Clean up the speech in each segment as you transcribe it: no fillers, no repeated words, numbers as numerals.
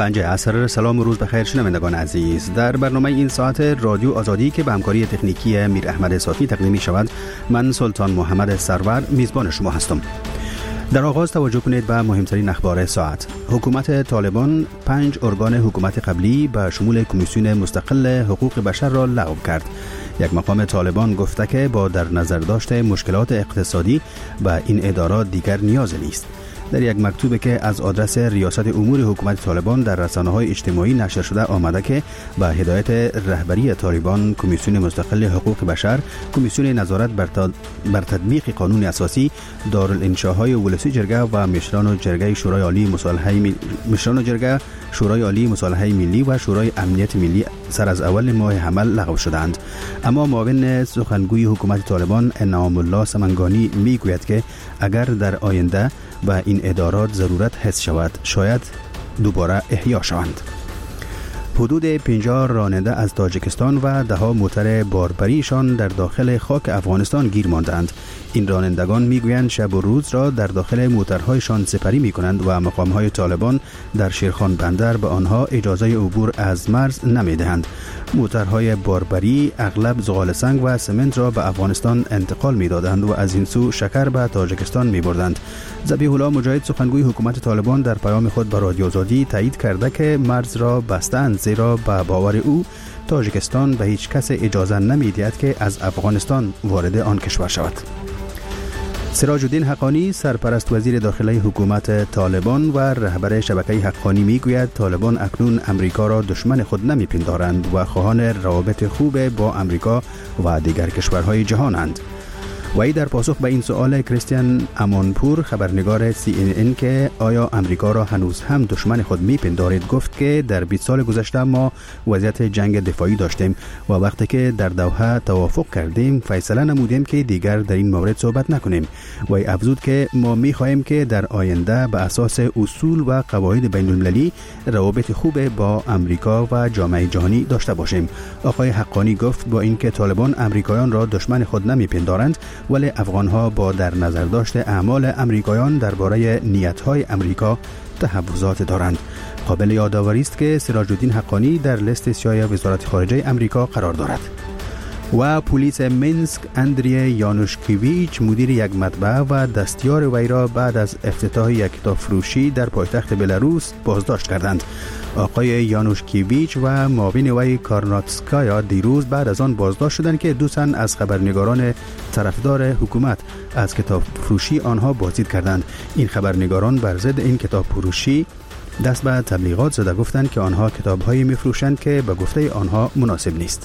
5 عصر. سلام و روز بخیر شنوندگان عزیز. در برنامه این ساعت رادیو آزادی که به همکاری تکنیکی میر احمد صافی تقدیم می شود، من سلطان محمد سرور میزبان شما هستم. در آغاز توجه کنید به مهمترین اخبار ساعت. حکومت طالبان 5 ارگان حکومت قبلی به شمول کمیسیون مستقل حقوق بشر را لغو کرد. یک مقام طالبان گفته که با در نظر داشت مشکلات اقتصادی به این ادارات دیگر نیاز نیست. در یک مکتوبی که از آدرس ریاست امور حکومت طالبان در رسانه‌های اجتماعی نشر شده آمده که به هدایت رهبری طالبان کمیسیون مستقل حقوق بشر، کمیسیون نظارت بر تطبیق قانون اساسی، دارالانشاهای ولسی جرگه و مشران جرگه شورای عالی مصالحه ملی و شورای امنیت ملی سر از اول ماه حمل لغو شدند. اما معاون سخنگوی حکومت طالبان انعام الله سمنگانی میگوید که اگر در آینده به این ادارات ضرورت حس شود شاید دوباره احیا شوند. حدود 50 راننده از تاجیکستان و 10 موتر باربریشان در داخل خاک افغانستان گیر ماندند. این رانندگان میگویند شب و روز را در داخل موترهایشان سپری میکنند و مقامهای طالبان در شیرخان بندر به آنها اجازه عبور از مرز نمیدهند. موترهای باربری اغلب زغال سنگ و سمنت را به افغانستان انتقال میدادند و از این سو شکر به تاجیکستان میبردند. ذبیح الله مجاهد سخنگوی حکومت طالبان در پیام خود به رادیو آزادی تایید کرده که مرز را بستند، زیرا به باور او تاجیکستان به هیچ کس اجازه نمیدهد که از افغانستان وارد آن کشور شود. سراج الدین حقانی سرپرست وزیر داخلی حکومت طالبان و رهبر شبکه حقانی میگوید طالبان اکنون امریکا را دشمن خود نمیپندارند و خواهان روابط خوب با امریکا و دیگر کشورهای جهانند. وی در پاسخ به این سؤال کریستیان امانپور خبرنگار CNN که آیا امریکا را هنوز هم دشمن خود میپندارید گفت که در 20 سال گذشته ما وضعیت جنگ دفاعی داشتیم و وقتی که در دوحه توافق کردیم فیصله نمودیم که دیگر در این مورد صحبت نکنیم. وی افزود که ما میخواهیم که در آینده به اساس اصول و قواعد بین المللی روابط خوب با امریکا و جامعه جهانی داشته باشیم. آقای حقانی گفت با اینکه طالبان امریکایان را دشمن خود نمیپندارند ولی افغانها با در نظر داشت اعمال امریکایان درباره نیت‌های امریکا تحفظات دارند. قابل یادآوری است که سراج الدین حقانی در لیست سیاه وزارت خارجه امریکا قرار دارد. و پلیس منسک اندری یانوشکیویچ مدیر یک مطبعه و دستیار وی را بعد از افتتاح یک کتاب فروشی در پایتخت بلاروس بازداشت کردند. آقای یانوشکیویچ و معاون وی کارناتسکایا دیروز بعد از آن بازداشت شدند که دو تن از خبرنگاران طرفدار حکومت از کتاب فروشی آنها بازدید کردند. این خبرنگاران بر ضد این کتاب فروشی دست به تبلیغات زده گفتند که آنها کتاب‌هایی می‌فروشند که به گفته آنها مناسب نیست.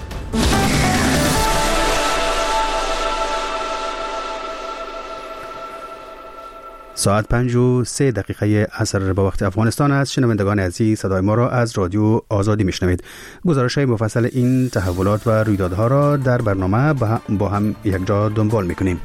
ساعت 5:03 عصر به وقت افغانستان است. شنوندگان عزیز صدای ما را از رادیو آزادی میشنوید. گزارش های مفصل این تحولات و رویدادها را در برنامه با هم یک جا دنبال میکنیم.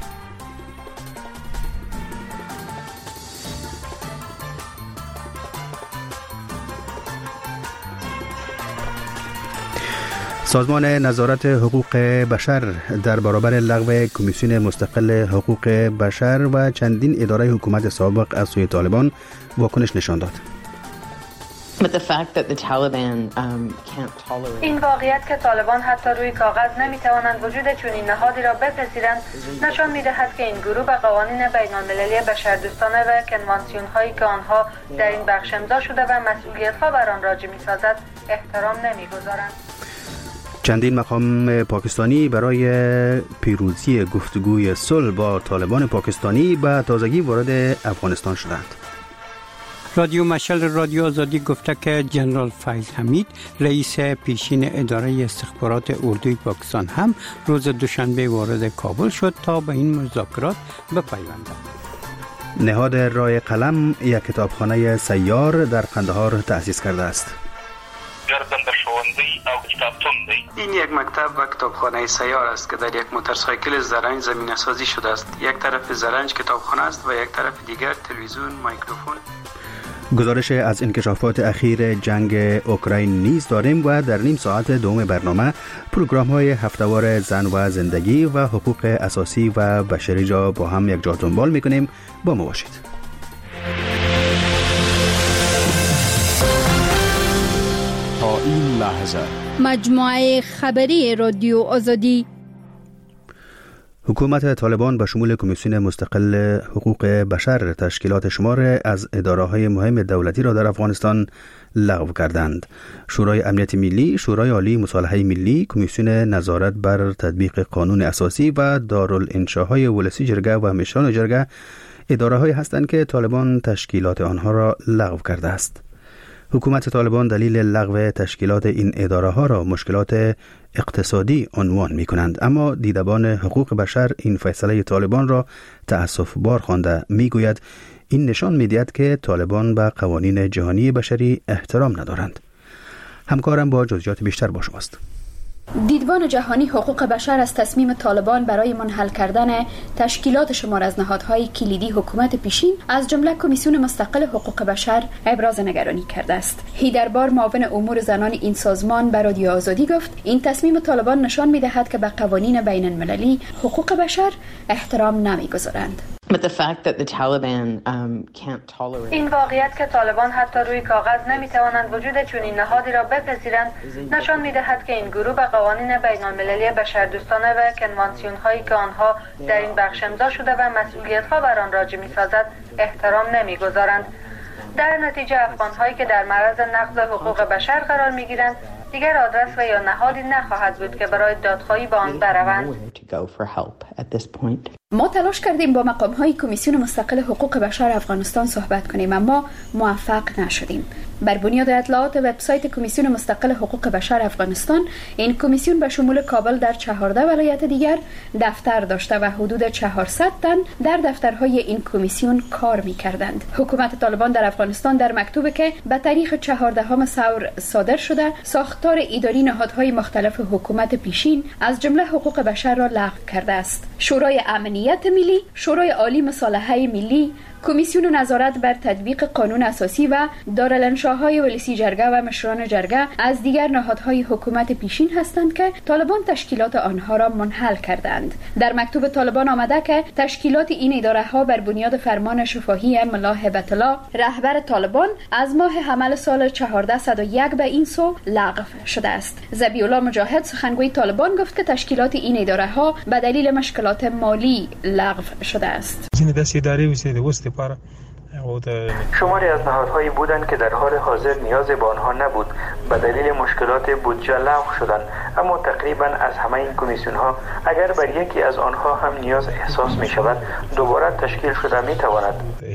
سازمان نظارت حقوق بشر در برابر لغو کمیسیون مستقل حقوق بشر و چندین اداره حکومت سابق از سوی طالبان واکنش نشان داد. این واقعیت که طالبان حتی روی کاغذ نمیتوانند وجود چنین نهادی را بپذیرند نشان میدهد که این گروه به قوانین بین المللی بشردوستانه و کنوانسیون هایی که آنها در این بخش امضا شده و مسئولیت ها بر آن راجع میسازد احترام نمیگذارند. چندین مقام پاکستانی برای پیروزی گفتگوی صلح با طالبان پاکستانی به تازگی وارد افغانستان شدند. رادیو مشعل رادیو آزادی گفته که جنرال فیض حمید رئیس پیشین اداره استخبارات اردوی پاکستان هم روز دوشنبه وارد کابل شد تا به این مذاکرات بپیوندد. نهاد رای قلم یک کتابخانه سیار در قندهار تأسیس کرده است. این یک مکتب و کتابخانه سیار است که در یک موتورسایکل زرنج زمینه سازی شده است. یک طرف زرنج کتابخانه است و یک طرف دیگر تلویزیون، میکروفون. گزارش از انکشافات اخیر جنگ اوکراین نیز داریم و در نیم ساعت دوم برنامه پروگرام‌های هفته‌وار زن و زندگی و حقوق اساسی و بشری را با هم یک جا دنبال می‌کنیم. با ما باشید. این لحظه مجموعه خبری رادیو آزادی. حکومت طالبان به شمول کمیسیون مستقل حقوق بشر تشکیلات شمار از اداره‌های مهم دولتی را در افغانستان لغو کردند. شورای امنیت ملی، شورای عالی مصالحه ملی، کمیسیون نظارت بر تطبیق قانون اساسی و دارالانشاهای ولسی جرگه و مشران جرگه اداره‌هایی هستند که طالبان تشکیلات آنها را لغو کرده است. حکومت طالبان دلیل لغو تشکیلات این اداره‌ها را مشکلات اقتصادی عنوان می‌کنند، اما دیدبان حقوق بشر این فیصله طالبان را تأسف‌بار خوانده می‌گوید این نشان می‌دهد که طالبان به قوانین جهانی بشری احترام ندارند. همکارم با جزئیات بیشتر با شماست. دیدبان جهانی حقوق بشر از تصمیم طالبان برای منحل کردن تشکیلات شمار از نهادهای کلیدی حکومت پیشین از جمله کمیسیون مستقل حقوق بشر ابراز نگرانی کرده است. هیدربار معاون امور زنان این سازمان به رادیو آزادی گفت این تصمیم طالبان نشان می‌دهد که به قوانین بین المللی حقوق بشر احترام نمی‌گذارند. این واقعیت که طالبان حتی روی کاغذ نمیتوانند وجود چنین نهادی را بپذیرند نشان میدهد که این گروه به قوانین بین المللی بشردوستانه و کنوانسیون هایی که آنها در این بخش امضا شده و مسئولیت ها بر آن راجع میسازد احترام نمیگذارند. در نتیجه افغان هایی که در معرض نقض حقوق بشر قرار میگیرند دیگر آدرس و یا نهادی نخواهد بود که برای دادخواهی به آن بروند. ما تلاش کردیم با مقام‌های کمیسیون مستقل حقوق بشر افغانستان صحبت کنیم اما موفق نشدیم. بر بنیاد اطلاعات وبسایت کمیسیون مستقل حقوق بشر افغانستان، این کمیسیون به شمول کابل در 14 ولایت دیگر دفتر داشته و حدود 400 تن در دفترهای این کمیسیون کار می‌کردند. حکومت طالبان در افغانستان در مکتوبی که به تاریخ 14 ثور صادر شده، ساختار اداری نهادهای مختلف حکومت پیشین از جمله حقوق بشر را لغو کرده است. شورای امنیت ملی، شورای عالی مصالحه ملی، کمیسیون نظارت بر تطبیق قانون اساسی و دارالانشاهای ولسی جرگه و مشران جرگه از دیگر نهادهای حکومت پیشین هستند که طالبان تشکیلات آنها را منحل کردند. در مکتوب طالبان آمده که تشکیلات این اداره ها بر بنیاد فرمان شفاهی ملا هبت الله رهبر طالبان از ماه حمل سال 1401 به این سو لغو شده است. ذبیح الله مجاهد سخنگوی طالبان گفت که تشکیلات این اداره ها به دلیل مشکلات مالی لغو شده است. شماری از نهادهایی بودند که در حال حاضر نیاز به آنها نبود، به دلیل مشکلات بودجه لغو شدند، اما تقریبا از همه این کمیسیون ها اگر بر یکی از آنها هم نیاز احساس می شود دوباره تشکیل شده می تواند.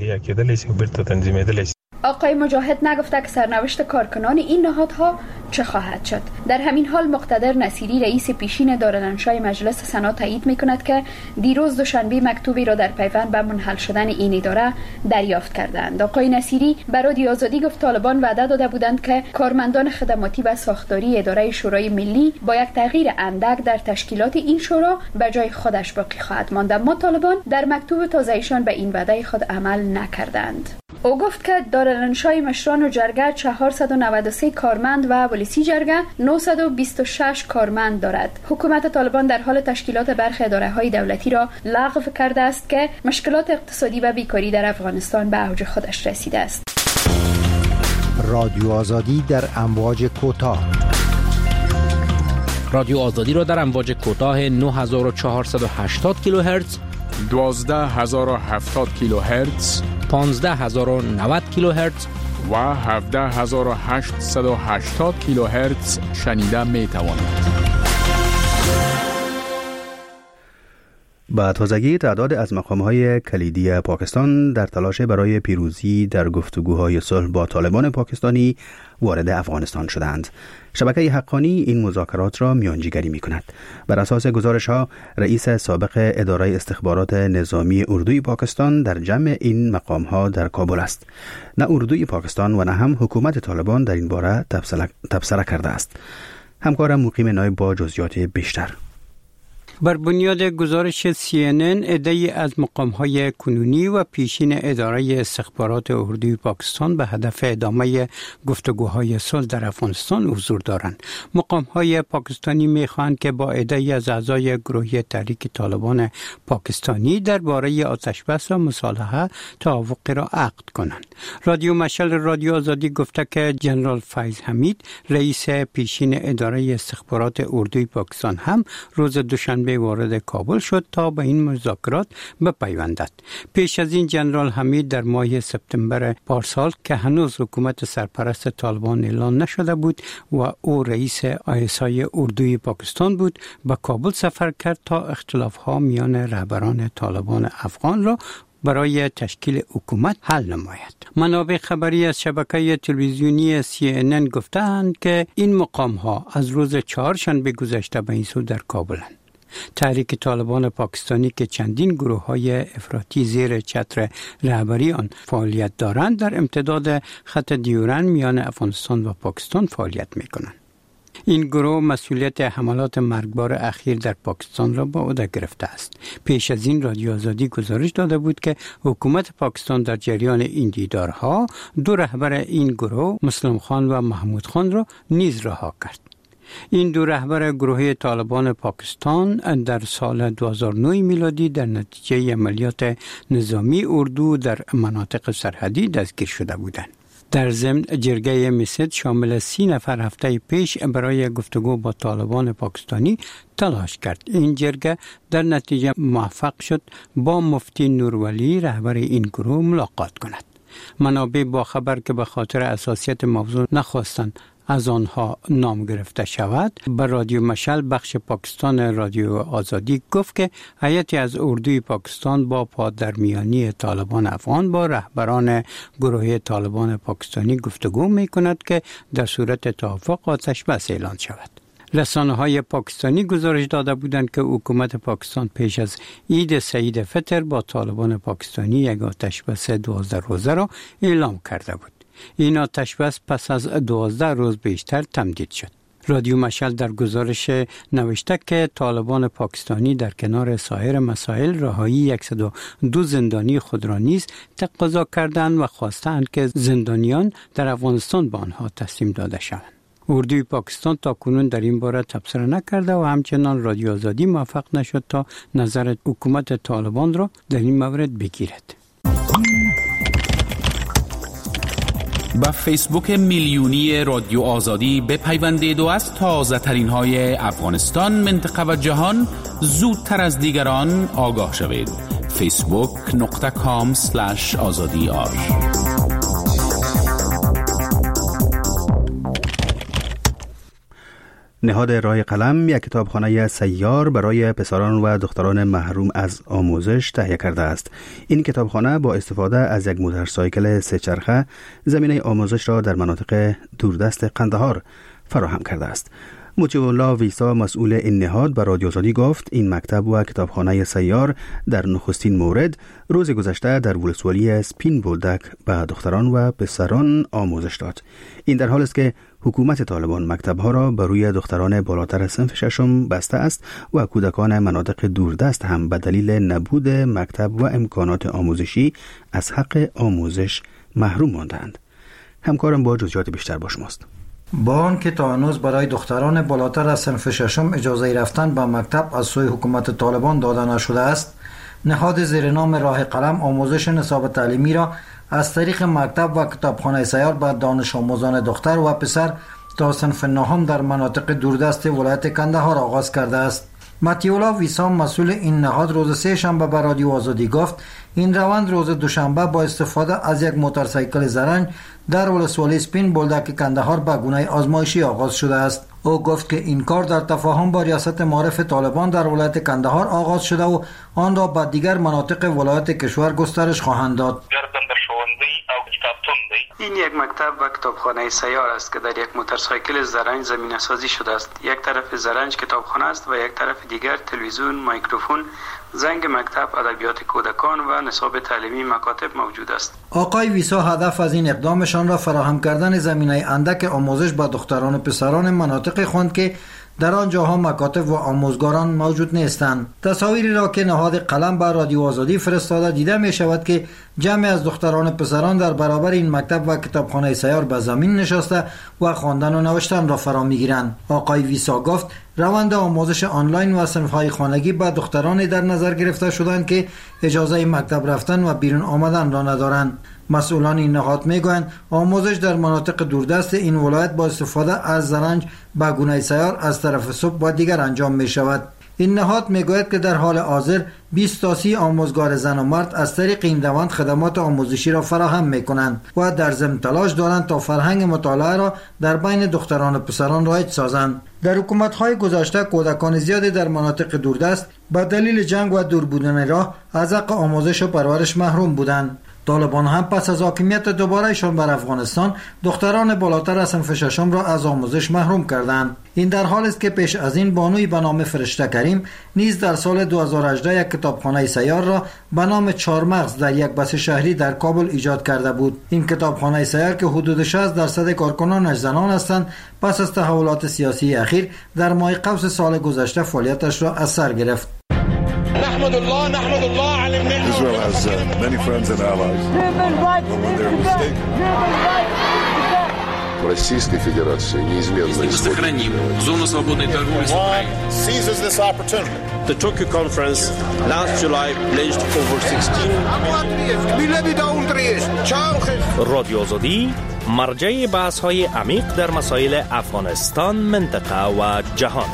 آقای مجاهد نگفته که سرنوشت کارکنان این نهادها چه خواهد شد. در همین حال مقتدر نصیری رئیس پیشین دارالانشای مجلس سنا تایید می‌کند که دیروز دوشنبه مکتوبی را در پیوند به منحل شدن این اداره دریافت کردند. آقای نصیری به رادیو آزادی گفت طالبان وعده داده بودند که کارمندان خدماتی و ساختاری اداره شورای ملی با یک تغییر اندک در تشکیلات این شورا به جای خودش باقی خواهد ماند، اما طالبان در مکتوب تازه‌ایشان به این وعده خود عمل نکردند. او گفت که دارالانشای مشران و جرگه 493 کارمند و ولسی جرگه 926 کارمند دارد. حکومت طالبان در حال تشکیلات برخی اداره‌های دولتی را لغو کرده است که مشکلات اقتصادی و بیکاری در افغانستان به اوج خودش رسیده است. رادیو آزادی در امواج کوتاه. رادیو آزادی را در امواج کوتاه 9480 کیلوهرتز، 12070 کیلوهرتز، 15090 کیلوهرتز و 17880 کیلوهرتز شنیده می توانید. با تازگی تعداد از مقام‌های کلیدی پاکستان در تلاش برای پیروزی در گفتگوهای صلح با طالبان پاکستانی وارد افغانستان شدند. شبکه حقانی این مذاکرات را میانجیگری می‌کند. بر اساس گزارش‌ها، رئیس سابق اداره استخبارات نظامی اردوی پاکستان در جمع این مقام‌ها در کابل است. نه اردوی پاکستان و نه هم حکومت طالبان در این باره تبصره کرده است. همکارم مقیم نایب با جزئیات بیشتر. بر بنیاد گزارش CNN، عده‌ای از مقام‌های کنونی و پیشین اداره استخبارات اردوی پاکستان به هدف ادامه گفتگوهای صلح در افغانستان حضور دارند. مقام‌های پاکستانی می‌خواهند که با عده‌ای از اعضای گروه تحریک طالبان پاکستانی درباره آتشبس و مصالحه توافقی را عقد کنند. رادیو مشعل رادیو آزادی گفته که جنرال فیض حمید، رئیس پیشین اداره استخبارات اردوی پاکستان، هم روز دوشنبه وارد کابل شد تا به این مذاکرات بپیوندد. پیش از این جنرال حمید در ماه سپتامبر پارسال که هنوز حکومت سرپرست طالبان اعلان نشده بود و او رئیس ISI اردوی پاکستان بود، به کابل سفر کرد تا اختلاف‌ها میان رهبران طالبان افغان را برای تشکیل حکومت حل نماید. منابع خبری از شبکه تلویزیونی CNN گفتند که این مقام‌ها از روز چهارشنبه گذشته به این سو در کابلند. تحریک طالبان پاکستانی که چندین گروه‌های افراطی زیر چتر رهبری آن فعالیت دارند، در امتداد خط دیورند میان افغانستان و پاکستان فعالیت می‌کنند. این گروه مسئولیت حملات مرگبار اخیر در پاکستان را به عهده گرفته است. پیش از این رادیو آزادی گزارش داده بود که حکومت پاکستان در جریان این دیدارها دو رهبر این گروه، مسلم خان و محمود خان را نیز رها کرد. این دو رهبر گروه طالبان پاکستان در سال 2009 میلادی در نتیجه عملیات نظامی اردو در مناطق سرحدی دستگیر شده بودند. در ضمن جرگه میست شامل 30 نفر هفته پیش برای گفتگو با طالبان پاکستانی تلاش کرد. این جرگه در نتیجه موفق شد با مفتی نورولی، رهبر این گروه، ملاقات کند. منابع با خبر که به خاطر اساسیت موضوع نخواستند از آنها نام گرفته شود، به رادیو مشعل بخش پاکستان رادیو آزادی گفت که هیئتی از اردوی پاکستان با پادرمیانی طالبان افغان با رهبران گروه طالبان پاکستانی گفتگو می کند که در صورت توافق آتشبس اعلان شود. رسانه‌های پاکستانی گزارش داده بودند که حکومت پاکستان پیش از عید سعید فطر با طالبان پاکستانی یک آتشبس 12 روزه را اعلام کرده بود. این آتشبس پس از 12 روز بیشتر تمدید شد. رادیو مشعل در گزارش نوشته که طالبان پاکستانی در کنار سایر مسائل رهایی 102 زندانی خود را نیز تقاضا کردند و خواستند که زندانیان در افغانستان به آنها تسلیم داده شوند. اردوی پاکستان تا کنون در این باره تبصره نکرده و همچنان رادیو آزادی موفق نشد تا نظر حکومت طالبان را در این مورد بگیرد. با فیسبوک میلیونی رادیو آزادی بپیوندید و از تازه ترین های افغانستان، منطقه و جهان زودتر از دیگران آگاه شوید. facebook.com/azadi. نهاد رای قلم یک کتابخانه سیار برای پسران و دختران محروم از آموزش تهیه کرده است. این کتابخانه با استفاده از یک موتورسایکل سه چرخه زمینه آموزش را در مناطق دوردست قندهار فراهم کرده است. مطیع الله ویسا، مسئول این نهاد، به رادیو آزادی گفت این مکتب و کتابخانه سیار در نخستین مورد روز گذشته در ولسوالی سپین بولدک به دختران و پسران آموزش داد. این در حال است که حکومت طالبان مکتب‌ها را بر روی دختران بالاتر صنف ششم بسته است و کودکان مناطق دوردست هم به دلیل نبود مکتب و امکانات آموزشی از حق آموزش محروم ماندند. همکارم با جزئیات بیشتر با شماست. با آنکه تا هنوز برای دختران بالاتر از صنف ششم اجازه رفتن به مکتب از سوی حکومت طالبان داده نشده است، نهاد زیر نام راه قلم آموزش نصاب تعلیمی را از طریق مکتب و کتابخانه سیار به دانش آموزان دختر و پسر تا صنف نهم در مناطق دوردست ولایت کندهار آغاز کرده است. مطیع الله ویسا، مسئول این نهاد، روز سه شنبه به رادیو آزادی گفت این روند روز دوشنبه با استفاده از یک موتورسایکل زرنگ در ولسوالی سپین بولدک کندهار به گونه آزمایشی آغاز شده است. او گفت که این کار در تفاهم با ریاست معارف طالبان در ولایت کندهار آغاز شده و آن را به دیگر مناطق ولایت کشور گسترش خواهند داد. این یک مکتب و کتابخانه سیار است که در یک موتورسایکل زرنج زمینه سازی شده است. یک طرف زرنج کتابخانه است و یک طرف دیگر تلویزیون، میکروفون، زنگ مکتب، ادبیات کودکان و نصاب تعلیمی مکاتب موجود است. آقای ویسا هدف از این اقدامشان را فراهم کردن زمینه اندک آموزش به دختران و پسران مناطق خواند که در آنجاها مکاتب و آموزگاران موجود نیستند. تصاویری را که نهاد قلم بر رادیو آزادی فرستاده دیده می شود که جمعی از دختران پسران در برابر این مکتب و کتابخانه سیار به زمین نشسته و خواندن و نوشتن را فرا میگیرند. آقای ویسا گفت روند آموزش آنلاین و صنف‌های خانگی به دخترانی در نظر گرفته شدند که اجازه مکتب رفتن و بیرون آمدن را ندارند. مسئولان این نهاد میگویند آموزش در مناطق دوردست این ولایت با استفاده از زرنج به گونه سیار از طرف صبح و دیگر انجام می شود. این نهاد میگوید که در حال حاضر 20 تا 30 آموزگار زن و مرد از طریق این روند خدمات آموزشی را فراهم میکنند و در ضمن تلاش دارند تا فرهنگ مطالعه را در بین دختران و پسران رایج سازند. در حکومت‌های گذشته کودکان زیادی در مناطق دوردست به دلیل جنگ و دور بودن راه از حق آموزش و پرورش محروم بودند. طالبان هم پس از حاکمیت دوبارهشان بر افغانستان دختران بالاتر از صنف ششم را از آموزش محروم کردند. این در حالی است که پیش از این بانوی به نام فرشته کریم نیز در سال 2018 یک کتابخانه سیار را به نام چهارمغز در یک بس شهری در کابل ایجاد کرده بود. این کتابخانه سیار که حدود 60% کارکنانش زنان هستند پس از تحولات سیاسی اخیر در ماه قوس سال گذشته فعالیتش را از سر گرفت. Israel has many friends and allies. When they're mistaken. Российской Федерации неизменно seizes this opportunity. The Tokyo conference last July pledged over 16 رادیو آزادی مرجع بحث‌های عمیق در مسائل افغانستان، منطقه و جهان.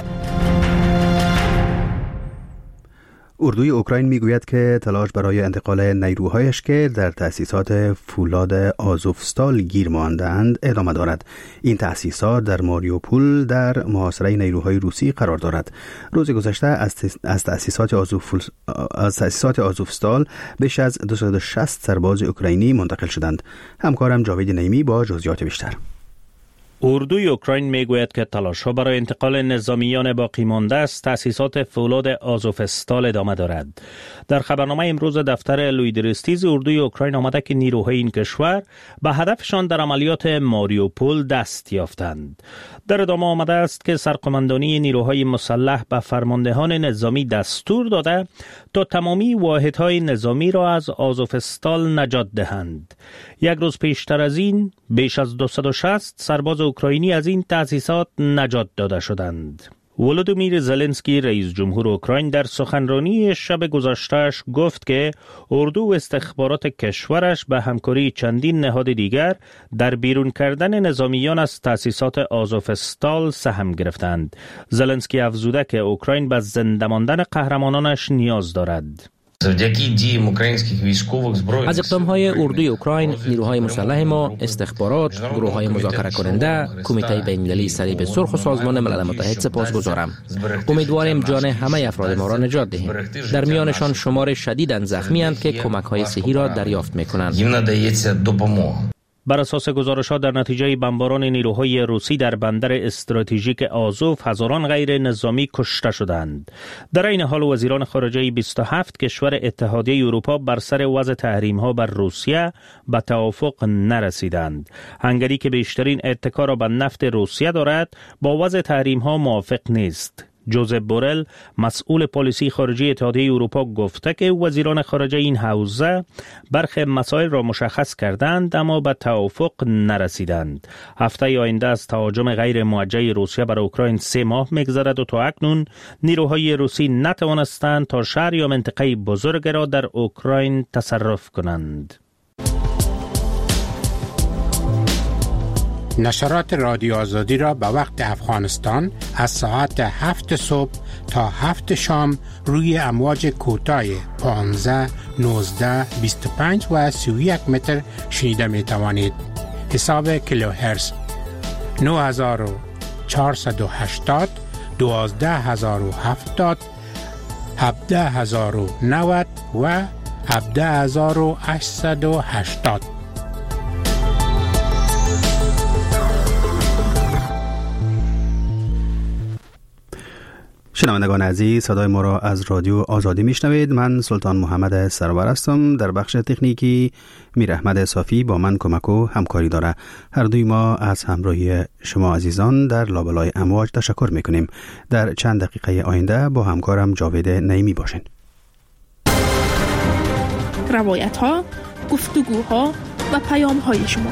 اردوی اوکراین میگوید که تلاش برای انتقال نیروهایش که در تأسیسات فولاد آزوفستال گیر مانده‌اند ادامه دارد. این تأسیسات در ماریوپول در محاصره نیروهای روسی قرار دارد. روز گذشته از تأسیسات آزوفستال بیش از 260 سرباز اوکراینی منتقل شدند. همکارم جاوید نیمی با جزئیات بیشتر. اردوی اوکراین میگوید که تلاش‌ها برای انتقال نظامیان باقی مانده از تأسیسات فولاد آزوفستال ادامه دارد. در خبرنامه امروز دفتر لویدرستیز اردوی اوکراین آمده که نیروهای این کشور به هدفشان در عملیات ماریوپول دست یافتند. در ادامه آمده است که سرقماندانی نیروهای مسلح به فرماندهان نظامی دستور داده تا تمامی واحدهای نظامی را از آزوفستال نجات دهند. یک روز پیشتر از این بیش از 260 سرباز اوکراینی از این تأسیسات نجات داده شدند. ولودیمیر زلنسکی رئیس جمهور اوکراین در سخنرانی شب گذشته‌اش گفت که اردو و استخبارات کشورش به همکاری چندین نهاد دیگر در بیرون کردن نظامیان از تأسیسات آزوفستال سهم گرفتند. زلنسکی افزوده که اوکراین به زنده ماندن قهرمانانش نیاز دارد. از اقدام‌های اردوی اوکراین، نیروهای مسلح ما، استخبارات، گروه‌های مذاکره کننده، کمیته بین‌المللی صلیب سرخ و سازمان ملل متحد سپاسگزارم. امیدواریم جان همه افراد ما را نجات دهیم. در میانشان شمار شدیداً زخمی‌اند که کمک‌های صحی را دریافت می‌کنند. بر اساس گزارش‌ها در نتیجه بمباران نیروهای روسی در بندر استراتژیک آزوف هزاران غیر نظامی کشته شدند. در این حال وزیران خارجه 27 کشور اتحادیه اروپا بر سر وضع تحریم‌ها بر روسیه به توافق نرسیدند. هنگری که بیشترین اتکا را به نفت روسیه دارد با وضع تحریم‌ها موافق نیست. جوزپ بورل مسئول پالیسی خارجی اتحادیه اروپا گفته که وزیران خارجه این حوزه برخی مسائل را مشخص کردند اما به توافق نرسیدند. هفته آینده از تهاجم غیر موجه روسیه بر اوکراین 3 ماه می‌گذرد و تا اکنون نیروهای روسی نتوانستند تا شهر یا منطقه بزرگ را در اوکراین تصرف کنند. نشرات رادیو آزادی را به وقت افغانستان از ساعت 7 صبح تا 7 شام روی امواج کوتاه 15, 19, 25 و 31 متر شنیده می توانید. حساب کیلوهرتز 9480, 12070, 17090 و 17880. شنوندگان عزیز، صدای ما را از رادیو آزادی میشنوید. من سلطان محمد سرور هستم. در بخش تکنیکی میر احمد صافی با من کمک و همکاری داره. هر دوی ما از همراهی شما عزیزان در لابلای امواج تشکر میکنیم. در چند دقیقه آینده با همکارم جاوید نعیمی باشین. روایت ها، گفتگوها و پیام های شما.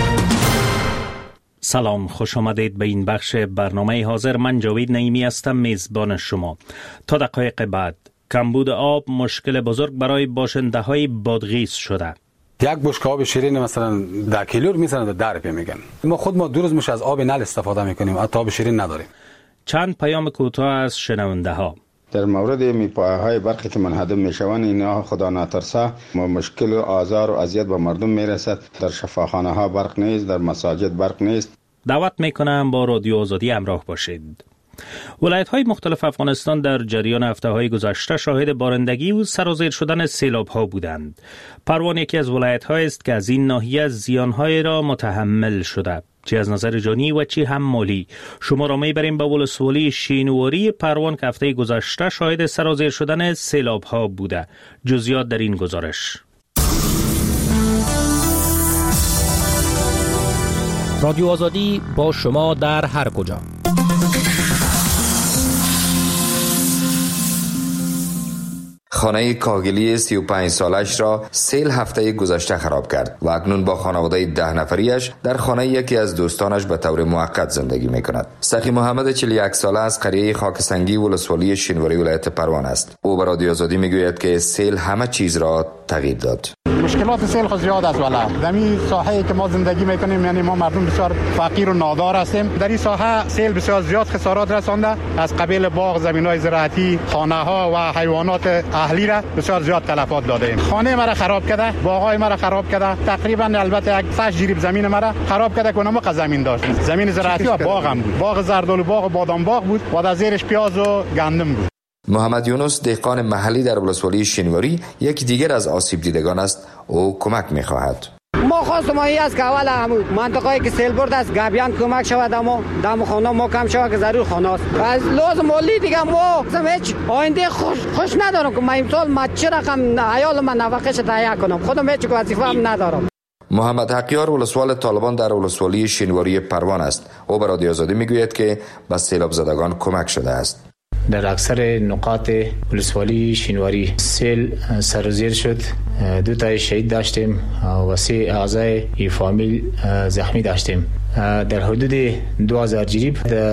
سلام، خوش آمدید به این بخش برنامه حاضر. من جاوید نعیمی هستم، میزبان شما. تا دقایق بعد کمبود آب مشکل بزرگ برای باشنده های بادغیس شده. یک بشکه آب شیرین مثلا 10 کیلو میزنن 10 روپیه میگن. ما دو روز میشه از آب نل استفاده میکنیم، حتی آب شیرین نداریم. چند پیام کوتاه از شنونده ها. در مورد میپایه‌های برقی که منهدم میشوند، اینا خدا نترسه مشکل و آزار و اذیت به مردم میرسد. در شفاخانه ها برق نیست، در مساجد برق نیست. دعوت میکنم با رادیو آزادی همراه باشید. ولایت‌های مختلف افغانستان در جریان هفته‌های گذشته شاهد بارندگی و سرازیر شدن سیلاب‌ها بودند. پروان یکی از ولایت‌هایی است که از این ناحیه زیان‌های را متحمل شده، چی از نظر جانی و چی هم مالی. شما را میبریم به ولسوالی شینواری پروان که هفته گذشته شاهد سرازیر شدن سیلاب‌ها بوده. جزئیات در این گزارش. رادیو آزادی با شما در هر کجا. خانه کاگلی 35 سالش را سیل هفته گذشته خراب کرد و اکنون با خانواده 10 نفریش در خانه یکی از دوستانش به طور موقت زندگی می کند. سخی محمد 41 ساله از قریه خاکسنگی ولسوالی شینواری ولایت پروان است. او به رادیو آزادی می گوید که سیل همه چیز را تغییر داد. مشکلات سیل خود زیاد است والا. در این ساحه‌ای که ما زندگی میکنیم، یعنی ما مردم بسیار فقیر و نادار هستیم. در این ساحه سیل بسیار زیاد خسارات رسانده، از قبیل باغ، زمین‌های زراعتی، خانه‌ها و حیوانات اهلی را بسیار زیاد تلفات داده ایم. خانه مرا خراب کرده، باغ‌های مرا خراب کرده. تقریبا البته یک 8 جریب زمین مرا خراب کرده که اونم زمین داشت. زمین زراعتی و باغ هم بود. باغ زردالو باغ و بادام باغ بود و در زیرش پیاز و گندم بود. محمد یونس دهقان محلی در ولسوالی شینواری یکی دیگر از آسیب دیدگان است. او کمک می‌خواهد. ما خواستم این است که اول همون منطقه‌ای که سیل برد است گابیان کمک شود، اما دم خانه ما کم شود که ضرور خانه است. از لازم مالی دیگه ما هیچ آینده خوش ندارم که ما امسال ما چه رقم عیال من نفقه‌اش تهیه کنم. خودم هیچ وظیفه هم ندارم. محمد حقیار ولسوال طالبان در ولسوالی شینواری پروان است. او به رادیو آزادی میگوید که به سیلاب زدگان کمک شده است. در اکثر نقاط ولسوالی شینواری سیل سرازیر شد. 2 تا شهید داشتیم و 3 اعضای فامیل زخمی داشتیم. در حدود 2000 جریب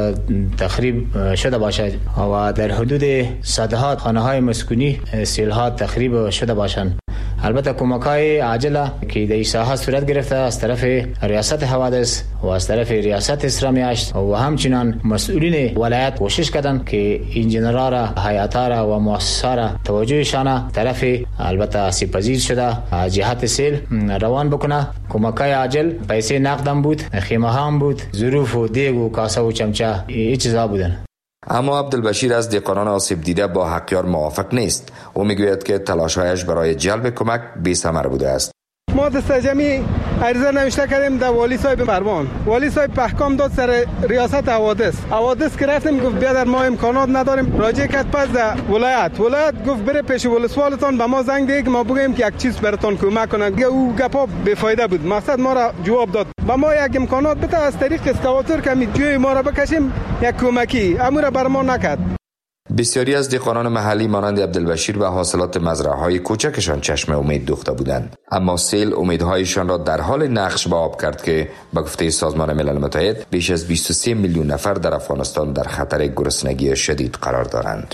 تخریب شده باشد و در حدود صدها خانه‌های مسکونی سیل ها تخریب شده باشند. البته کمک‌های عاجله که در این ساحه صورت گرفته از طرف ریاست حوادث و از طرف ریاست اسلامیشت و همچنان مسئولین ولایت کوشش کردند که انجینرها را، هیئت‌ها را و مؤسسات را توجهشان طرف البته آسیب‌پذیر شده جهت سیل روان بکنه. کمک‌های عاجل پیسه نقدم بود، خیمه هم بود، ظروف و دیگ و کاسه و چمچه این چیزا بودن. اما عبدالبشیر از دهقانان آسیب دیده با حقیار موافق نیست. او میگوید که تلاش‌هایش برای جلب کمک بی‌ثمر بوده است. ما دست جمعی عریضه نوشته کردیم در والی صاحب پروان. والی صاحب احکام داد سر ریاست حوادث که رفتیم گفت بیا در ما امکانات نداریم. راجع کرد پس در ولایت گفت بره پیش ولسوالتان به ما زنگ ده که ما بگیم که یک چیز براتون کمک کنن. او گپا بی‌فایده بود. مقصد ما را جواب داد. با ما یک امکانات بده از طریق اسکواتور که می جوی ما را بکشیم، یک کمکی امور بر ما نکرد. بسیاری از دهقانان محلی مانند عبدالبشیر به حاصلات مزرعه‌های کوچکشان چشم امید دوخته بودند، اما سیل امیدهایشان را در حال نقش به آب کرد که به گفته سازمان ملل متحد بیش از 23 میلیون نفر در افغانستان در خطر گرسنگی شدید قرار دارند.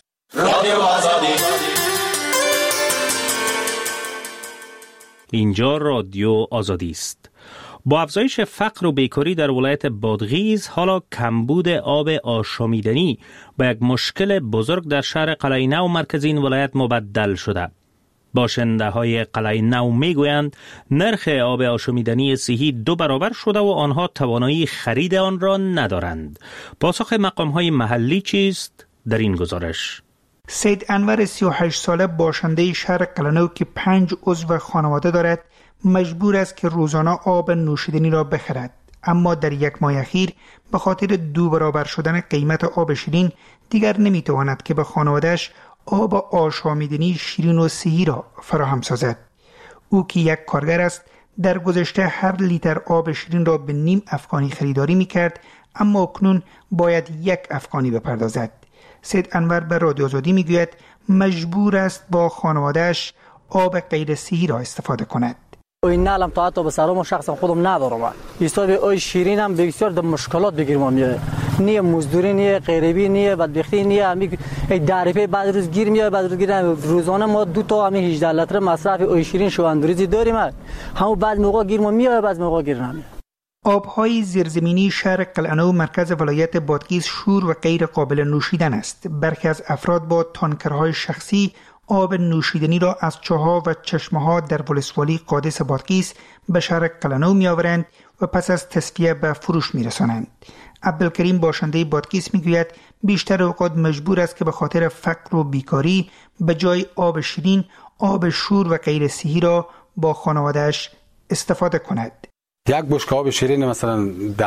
اینجا رادیو آزادی است. با افزایش فقر و بیکاری در ولایت بادغیس، حالا کمبود آب آشامیدنی به یک مشکل بزرگ در شهر قلعه نو مرکز این ولایت مبدل شده. باشنده های قلعه نو می گویند نرخ آب آشامیدنی صحی 2 برابر شده و آنها توانایی خرید آن را ندارند. پاسخ مقام های محلی چیست؟ در این گزارش. سید انور 38 ساله باشنده شهر قلعه نو که 5 عضو خانواده دارد مجبور است که روزانه آب نوشیدنی را بخرد. اما در یک ماه اخیر به خاطر 2 برابر شدن قیمت آب شیرین دیگر نمیتواند که به خانواده‌اش آب آشامیدنی شیرین و صحی را فراهم سازد. او که یک کارگر است در گذشته هر لیتر آب شیرین را به 0.5 افغانی خریداری میکرد، اما اکنون باید 1 افغانی بپردازد. سید انور به رادیو آزادی میگوید مجبور است با خانواده‌اش آب غیر صحی را استفاده کند. این نالم تا حتی به سرام شخصا خودم ندارم. حساب آب شیرین هم بسیار در مشکلات بگیرم میاد. نیه مزدوری نیه غریبی نیه بدبختی نیه امی دریپه بعد روز گیر میاد بعد روز گیر روزانه ما 2 تا امی 18 لیتر مصرف آب شیرین شواندریزی داریم. همون بعد موقع گیر میاد بعد موقع گیر نمیاد. آبهای زیرزمینی شهر قلعه‌نو مرکز ولایت بادغیس شور و غیر قابل نوشیدن است. برخی از افراد با تانکرهای شخصی آب نوشیدنی را از چاه‌ها و چشمه‌ها در ولسوالی قادس بادغیس به شهر قلعه‌نو می‌آورند و پس از تصفیه به فروش می‌رسانند. عبدالکریم باشنده بادغیس می‌گوید بیشتر اوقات مجبور است که به خاطر فقر و بیکاری به جای آب شیرین آب شور و غیر صحی را با خانواده‌اش استفاده کند. یک بشکه آب شیرین مثلا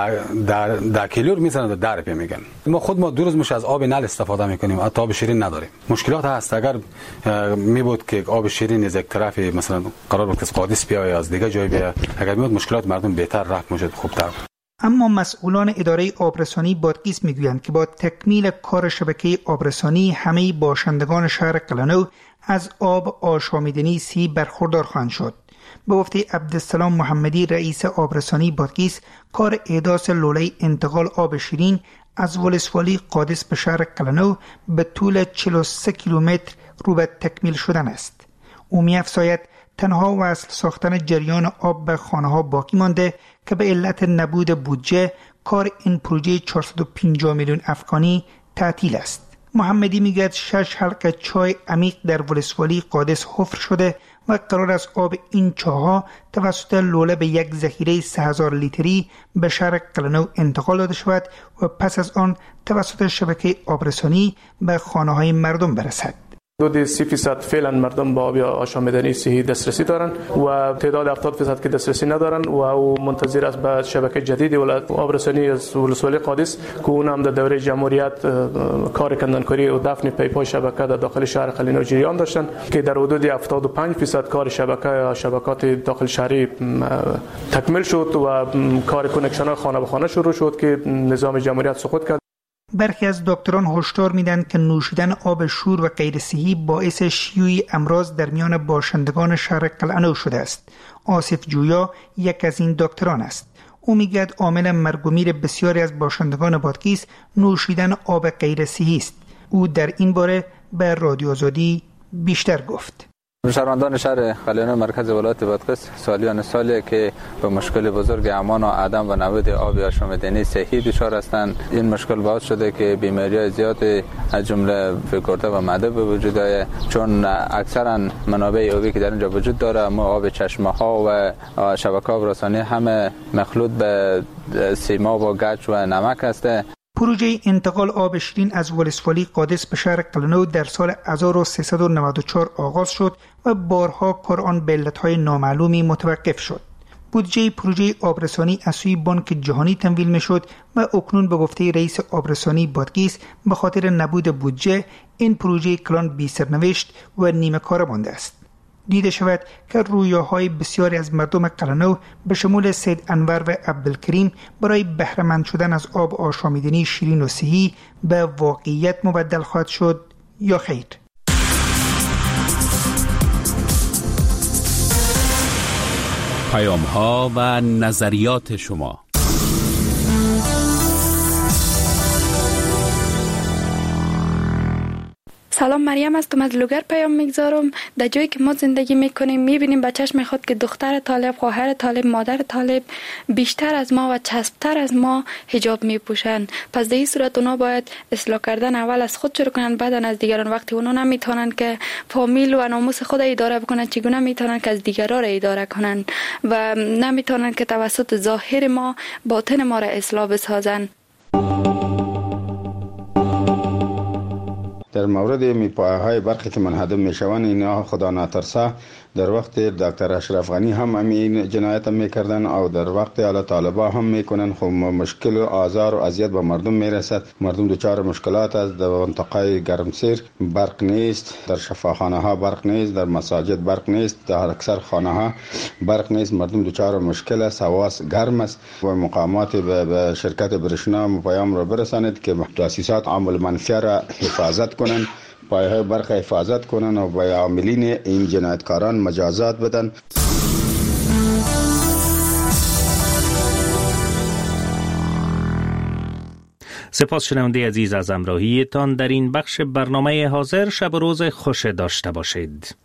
در کیلو میزنن 10 روپیه میگن. ما 2 روز از آب نل استفاده میکنیم، حتی آب شیرین نداریم. مشکلات هست. اگر میبود که آب شیرین از یک طرف مثلا قرار بود که از قادس بیاد یا از دیگه جای بیاد، اگر میبود مشکلات مردم بهتر رفت میشد، خوبتر. اما مسئولان اداره آبرسانی بادغیس میگویند که با تکمیل کار شبکه آبرسانی همه باشندگان شهر قلعه‌نو از آب آشامیدنی صحی برخوردار خواهند شد. به گفته عبدالسلام محمدی رئیس آبرسانی بادغیس، کار احداث لوله انتقال آب شیرین از ولسوالی قادس به شهر قلعه‌نو به طول 43 کیلومتر رو به تکمیل شدن است. او می‌افزاید تنها وصل ساختن جریان آب به خانه‌ها باقی مانده که به علت نبود بودجه کار این پروژه 450 میلیون افغانی تعطیل است. محمدی میگوید 6 حلقه چای عمیق در ولسوالی قادس حفر شده و قرار است آب این چاه‌ها توسط لوله به یک ذخیره 3000 لیتری به شهر قلعه‌نو انتقال داده شود و پس از آن توسط شبکه آبرسانی به خانه‌های مردم برسد. حدود 30% فعلا مردم با آب آشامیدنی صحی دسترسی دارند و تعداد 70% که دسترسی ندارند و او منتظر است به شبکه جدید ولایت آبرسانی از ولسوالی قادس که اون هم در دوره جمهوریت کار کندنکاری و دفن پیپ‌های شبکه در داخل شهر قلعه‌نو جریان داشتند که در حدود 75% کار شبکات داخل شهری تکمیل شد و کار کانکشن خانه به خانه شروع شد که نظام جمهوریت سقوط کرد. برخی از دکتران هشدار میدن که نوشیدن آب شور و غیر صحی باعث شیوع امراض در میان باشندگان شهر قلعه‌نو شده است. آصف جویا یک از این دکتران است. او میگوید عامل مرگ و میر بسیاری از باشندگان بادغیس نوشیدن آب غیر صحی است. او در این باره به رادیو آزادی بیشتر گفت. شهروندان شهر قلعه‌نو مرکز ولایت بادغیس سالیان سالی که به مشکل بزرگ امان و عدم و نبود آب آشامیدنی صحی دچار هستند. این مشکل باعث شده که بیماری‌های زیاد از جمله فکرده و معده به وجود آید، چون اکثرا منابع آبی که در اینجا وجود داره اما آب چشمه‌ها و شبکه آبرسانی همه مخلوط به سیماب و گچ و نمک است. پروژه انتقال آب شیرین از ولسوالی قادس به شهر قلعه‌نو در سال 1394 آغاز شد و بارها کار آن به علت‌های نامعلومی متوقف شد. بودجه پروژه آبرسانی از سوی بانک جهانی تمویل می‌شد و اکنون به گفته رئیس آبرسانی بادغیس به خاطر نبود بودجه این پروژه کلان بی سرنوشت و نیمه کار مانده است. دیده شود که رویاهای بسیاری از مردم قلعه‌نو به شمول سید انور و عبدالکریم برای بهره مند شدن از آب آشامیدنی شیرین و صحی به واقعیت مبدل خواهد شد یا خیر. پیام‌ها و نظریات شما. سلام، مریم هستم، از لوگر پیام میگذارم. در جایی که ما زندگی میکنیم میبینیم به چشم خود که دختر طالب، خواهر طالب، مادر طالب بیشتر از ما و چسبتر از ما حجاب میپوشن. پس در این صورت اونا باید اصلاح کردن اول از خود شروع کنن، بعد از دیگران. وقتی اونا نمیتونن که فامیل و ناموس خود اداره بکنن، چگونه میتونن که از دیگران را اداره کنن و نمیتونن که توسط ظاهر ما باطن ما را اصلاح بسازن. در مورد میپایه‌های برقی که منهدم میشوند اینا خدا نترسه در وقت دکتر اشرف غنی هم این جنایت میکردن او در وقت اعلی طالبا هم میکنن. خب مشکل و آزار و اذیت به مردم میرسد. مردم دچار مشکلات است. در منطقه گرمسیر برق نیست، در شفاخانه ها برق نیست، در مساجد برق نیست، در اکثر خانه ها برق نیست. مردم دچار مشکل است، هوا گرم است. و مقامات به شرکت برشنا پیام را برسانید که تاسیسات عامل منفیه را حفاظت کنند، پایه‌های برق حفاظت کنند و به عاملین این جنایتکاران مجازات بدن. سپاس شنونده عزیز از همراهیتان در این بخش برنامه حاضر. شب و روز خوش داشته باشید.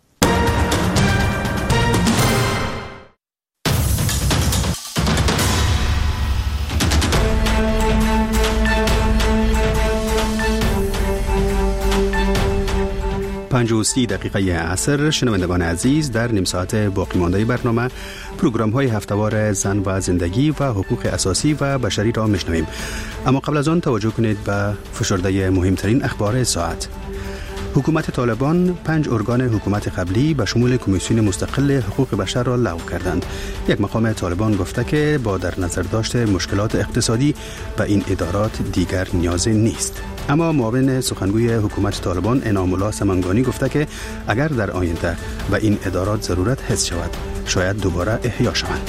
پنج و 30 دقیقه عصر. شنوندگان عزیز، در نیم ساعت باقی مانده برنامه پروگرام های هفته‌وار زن و زندگی و حقوق اساسی و بشری را میشنویم. اما قبل از آن توجه کنید به فشرده مهمترین اخبار ساعت. حکومت طالبان 5 ارگان حکومت قبلی به شمول کمیسیون مستقل حقوق بشر را لغو کردند. یک مقام طالبان گفته که با در نظر داشت مشکلات اقتصادی به این ادارات دیگر نیازی نیست. اما معاون سخنگوی حکومت طالبان انعام الله سمنگانی گفته که اگر در آینده به این ادارات ضرورت حس شود شاید دوباره احیا شوند.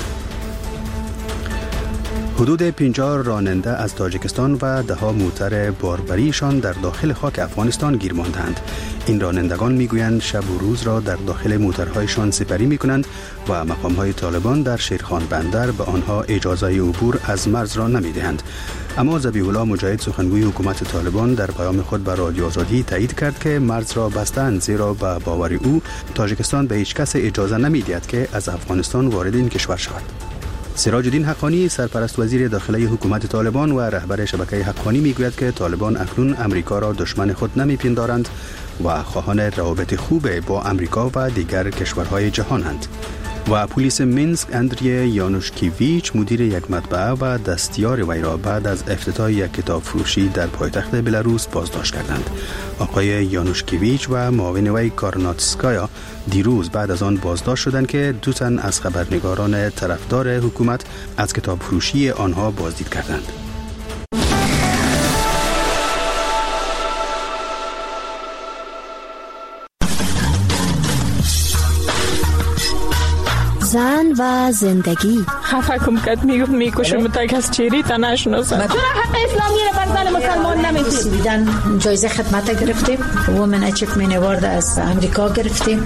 حدود 50 راننده از تاجیکستان و 10 موتر باربریشان در داخل خاک افغانستان گیر ماندند. این رانندگان میگویند شب و روز را در داخل موترهایشان سپری میکنند و مقامهای طالبان در شیرخان بندر به آنها اجازه عبور از مرز را نمیدهند. اما ذبیح الله مجاهد سخنگوی حکومت طالبان در پیام خود به رادیو آزادی تایید کرد که مرز را بستند، زیرا به باور او تاجیکستان به هیچ کس اجازه نمیدهد که از افغانستان وارد این کشور شود. سراج الدین حقانی سرپرست وزیر داخلی حکومت طالبان و رهبر شبکه حقانی میگوید که طالبان اکنون امریکا را دشمن خود نمیپندارند و خواهان روابط خوب با امریکا و دیگر کشورهای جهانند. و پلیس مینسک اندری یانوشکیویچ مدیر یک مطبعه و دستیار وی را بعد از افتتاح یک کتاب فروشی در پایتخت بلاروس بازداشت کردند. آقای یانوشکیویچ و معاون وی کارناتسکایا دیروز بعد از آن بازداشت شدند که 2 تن از خبرنگاران طرفدار حکومت از کتاب فروشی آنها بازدید کردند. زن و زندگی. خفه کم کد میکشم تا کس چیری تا نشناسم. چرا حق اسلامی رو بر زن مسلمان نمیدید؟ دیدن جایزه خدمت گرفتیم. وومن اچیومنت اوارد از امریکا گرفتیم.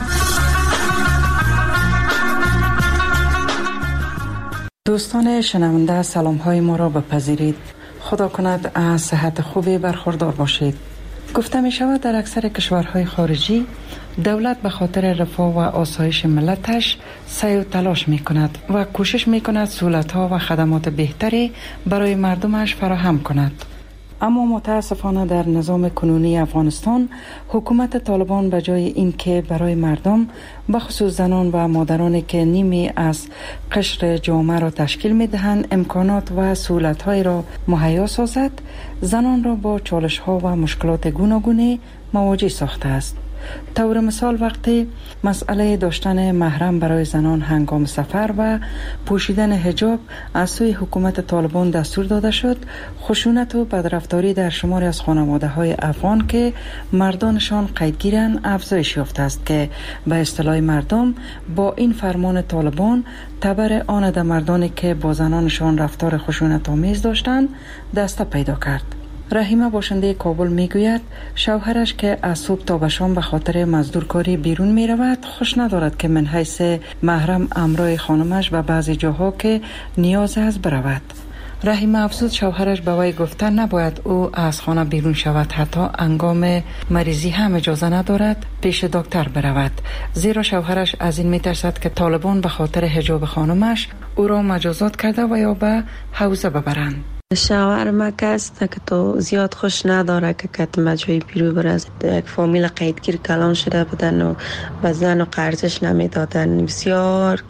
دوستان شنونده، سلام های ما را بپذیرید. خدا کند از صحت خوبی برخوردار باشید. گفته می شود در اکثر کشورهای خارجی دولت به خاطر رفاه و آسایش ملتش سعی و تلاش می کند و کوشش می کند سهولت ها و خدمات بهتری برای مردمش فراهم کند. اما متاسفانه در نظام کنونی افغانستان حکومت طالبان به جای اینکه برای مردم به خصوص زنان و مادرانی که نیمی از قشر جامعه را تشکیل می دهند امکانات و سهولت های را مهیا سازد، زنان را با چالش ها و مشکلات گوناگونی مواجه ساخته است. طور مثال وقتی مسئله داشتن محرم برای زنان هنگام سفر و پوشیدن حجاب از سوی حکومت طالبان دستور داده شد، خشونت و بدرفتاری در شماری از خانواده های افغان که مردانشان قیدگیرند افزایش یافته است که به اصطلاح مردم با این فرمان طالبان تبر آن در مردانی که با زنانشان رفتار خشونت آمیز داشتند دسته پیدا کرد. رحیمه باشنده کابل میگوید شوهرش که از صبح تا به شام به خاطر مزدورکاری بیرون می رود خوش ندارد که من حیث محرم امرای خانمش به بعضی جاها که نیاز است برود. رحیمه افزود شوهرش به وی گفته نباید او از خانه بیرون شود، حتی هنگام مریضی هم اجازه ندارد پیش دکتر برود، زیرا شوهرش از این میترسد که طالبان به خاطر حجاب خانمش او را مجازات کرده و یا به حوزه ببرند. شوهر ما کست که تو زیاد خوش نداره که کتم جای بیرو برز، یک فامیل قیدگیر کلان شده بودن و زن و قرضش نمیدادن، بسیار که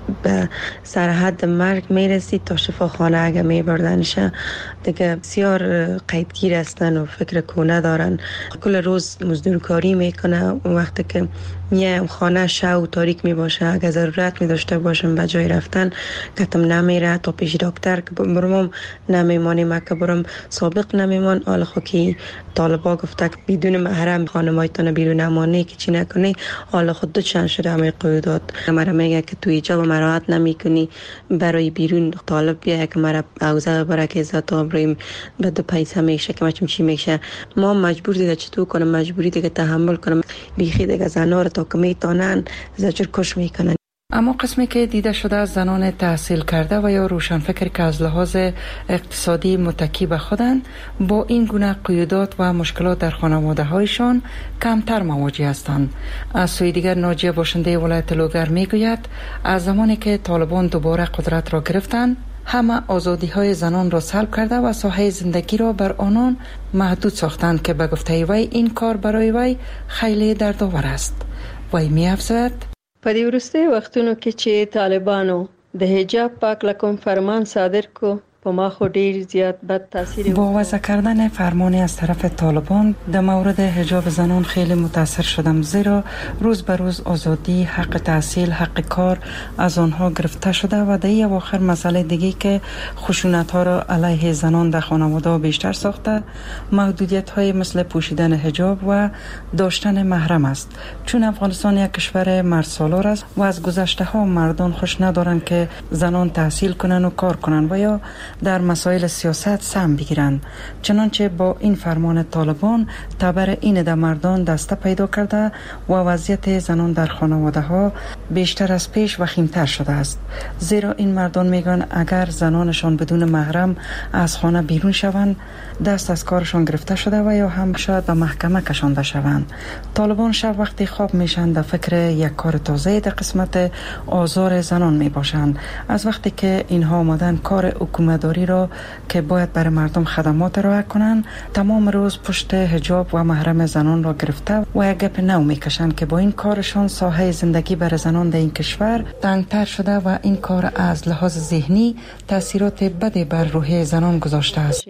به سرحد مرگ میرسید تا شفاخانه اگه میبردنش دیگه بسیار قیدگیر هستن و فکر کونه دارن. کل روز مزدور کاری میکنه. اون وقتی که میایم خانه شب و تاریک میباشه، اگه ضرورت میداشته باشم به جای رفتن کتم نمیره تا پیش دکتر که برم نمیمانیم که برم سابق نمیمان. حالا خو که طالبا گفته که بدون محرم خانمایتان بیرون نمانی که چی نکنی. حالا خود دو چند شده همه قیودات مرا میگه که توی جا مراحت نمیکنی برای بیرون طالب بیای که مرا اوزه ببره که عزت آبرویم به دو پیسه میشه که مچم چی میشه. ما مجبور دیگه چطور کنم، مجبوری دیگه تحمل کنم. بیخی دیگه زنا رو تا که میتانن زجر کش میکنن. اما قسمی که دیده شده از زنان تحصیل کرده و یا روشنفکر که از لحاظ اقتصادی متکی به خودند با این گونه قیودات و مشکلات در خانواده هایشان کمتر مواجه هستند. از سوی دیگر ناجیه باشنده ولایت لوگر میگوید از زمانی که طالبان دوباره قدرت را گرفتند همه آزادی های زنان را سلب کرده و ساحه زندگی را بر آنان محدود ساختند که به گفته وی این کار برای وی خیلی دردآور است. وی می‌افزاید په دې وروستیو وختونو کې چې طالبانو د حجاب پاک لکم فرمان صادر کو په ما خو ډیر زیات بد تاثیر. با وضع کردن فرمانی از طرف طالبان در مورد حجاب زنان خیلی متاثر شدم، زیرا روز به روز آزادی، حق تحصیل، حق کار از آنها گرفته شده و در اواخر مسئله دیگه که خشونت ها را علیه زنان در خانواده بیشتر ساخته محدودیت های مثل پوشیدن حجاب و داشتن محرم است. چون افغانستان یک کشور مردسالار است و از گذشته ها مردان خوش ندارند که زنان تحصیل کنند و کار کنند و یا در مسائل سیاست سهم بگیرند. چنانچه با این فرمان طالبان تبر این در مردان دسته پیدا کرده و وضعیت زنان در خانواده ها بیشتر از پیش وخیمتر شده است. زیرا این مردان میگن اگر زنانشان بدون محرم از خانه بیرون شوند دست از کارشان گرفته شده و یا هم شاید به محکمه کشانده شوند. طالبان شب وقتی خواب میشن در فکر یک کار تازه در قسمت آزار زنان می باشند. از وقتی که اینها آمدن کار حکومتداری را که باید برای مردم خدمات ارائه کنند تمام روز پشت حجاب و محرم زنان را گرفته و یک گپ نو میکشند که با این کارشان ساحه زندگی برای زنان در این کشور تنگتر شده و این کار از لحاظ ذهنی تاثیرات بدی بر روحیه زنان گذاشته است.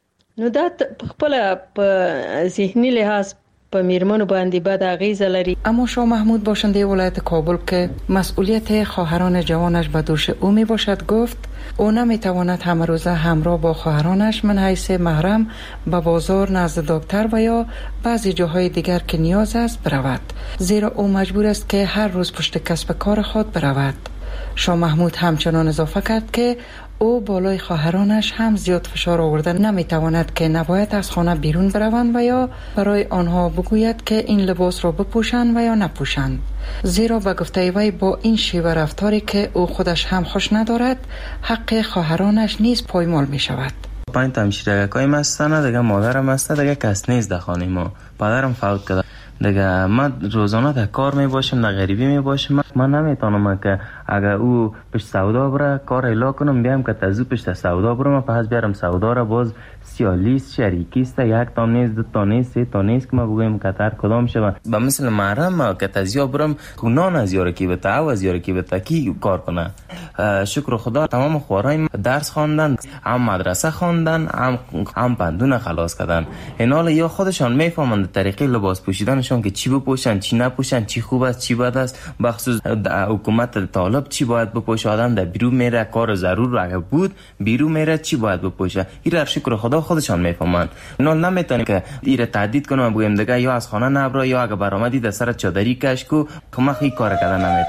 نو دا خپل په ذهنی لحاظ په میرمنو باندې بد اغیزه لري. اما شاه محمود باشنده ولایت کابل که مسئولیت خواهران جوانش به دوش او می باشد گفت او نمیتواند همه روزه همراه با خواهرانش من حیث محرم به بازار نزد دکتر و یا بعضی جاهای دیگر که نیاز است برود، زیرا او مجبور است که هر روز پشت کسب کار خود برود. شاه محمود همچنان اضافه کرد که او بالای خواهرانش هم زیاد فشار آورده نمیتواند که نباید از خانه بیرون بروند و یا برای آنها بگوید که این لباس را بپوشند و یا نپوشند، زیرا به گفته وی با این شیوه رفتاری که او خودش هم خوش ندارد حق خواهرانش نیز پایمال می شود. 5 تا همشیرگکای مستنه دیگه مادرم است دیگه کس نیست در خانه ما. پدرم فوت کرده دیگه ما روزانه در کار می باشم در غریبی می باشم. من نمیتونم که اگر او پشت سودا بره کار ایلا کنم بیام که تازه پشت سودا برم پس بیارم سودا را باز سیالیست شریکیست یک تا نیست دو تا نیست سه تا نیست که ما بگویم کتر کدام شود با مثل محرم که تازه برم نان از یارکی بته او از یارکی بته کی کار کنه. شکر خدا تمام خوارای درس خواندن، هم مدرسه خواندن، هم پندونه خلاص کردن. اینال یا خودشان میفهمند طریقه لباس پوشیدنشان که چی بپوشن چی نپوشن، چی خوب است چی بد است، بخصوص حکومت طالب چی باید بپوشه. آدم در بیرون میره کار ضرور اگه بود بیرون میره چی باید بپوشه. این شکر خدا خودشان میفهمند. اینال نمیتونه که ایره تهدید کنه بگیم دیگه یا از خانه نبرو یا اگه برآمدی در سر چادری کش کو کمخ این کار کردن نمیتونه.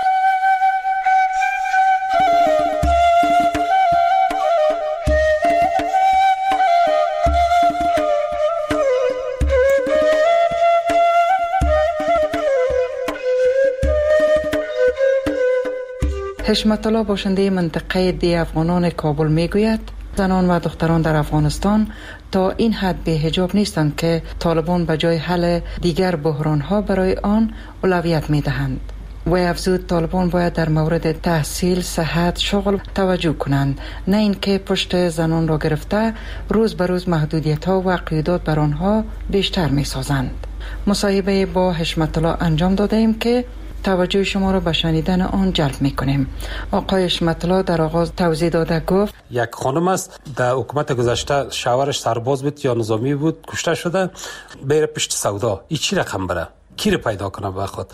حشمت الله باشنده منطقه دی افغانان کابل میگوید زنان و دختران در افغانستان تا این حد به حجاب نیستند که طالبان به جای حل دیگر بحرانها برای آن اولویت میدهند. و افزود طالبان باید در مورد تحصیل، صحت، شغل توجه کنند، نه اینکه پشت زنان را گرفته روز به روز محدودیت ها و قیودات بر آنها بیشتر می سازند. مصاحبه با حشمت الله انجام داده ایم که توجه شما را به شنیدن آن جلب میکنیم. آقای حشمت الله در آغاز توضیح داده گفت یک خانم است در حکومت گذشته شوهرش سرباز بود یا نظامی بود، کشته شده، بره پشت سودا. این چی رقم بره؟ کی رو پیدا کنه به خود؟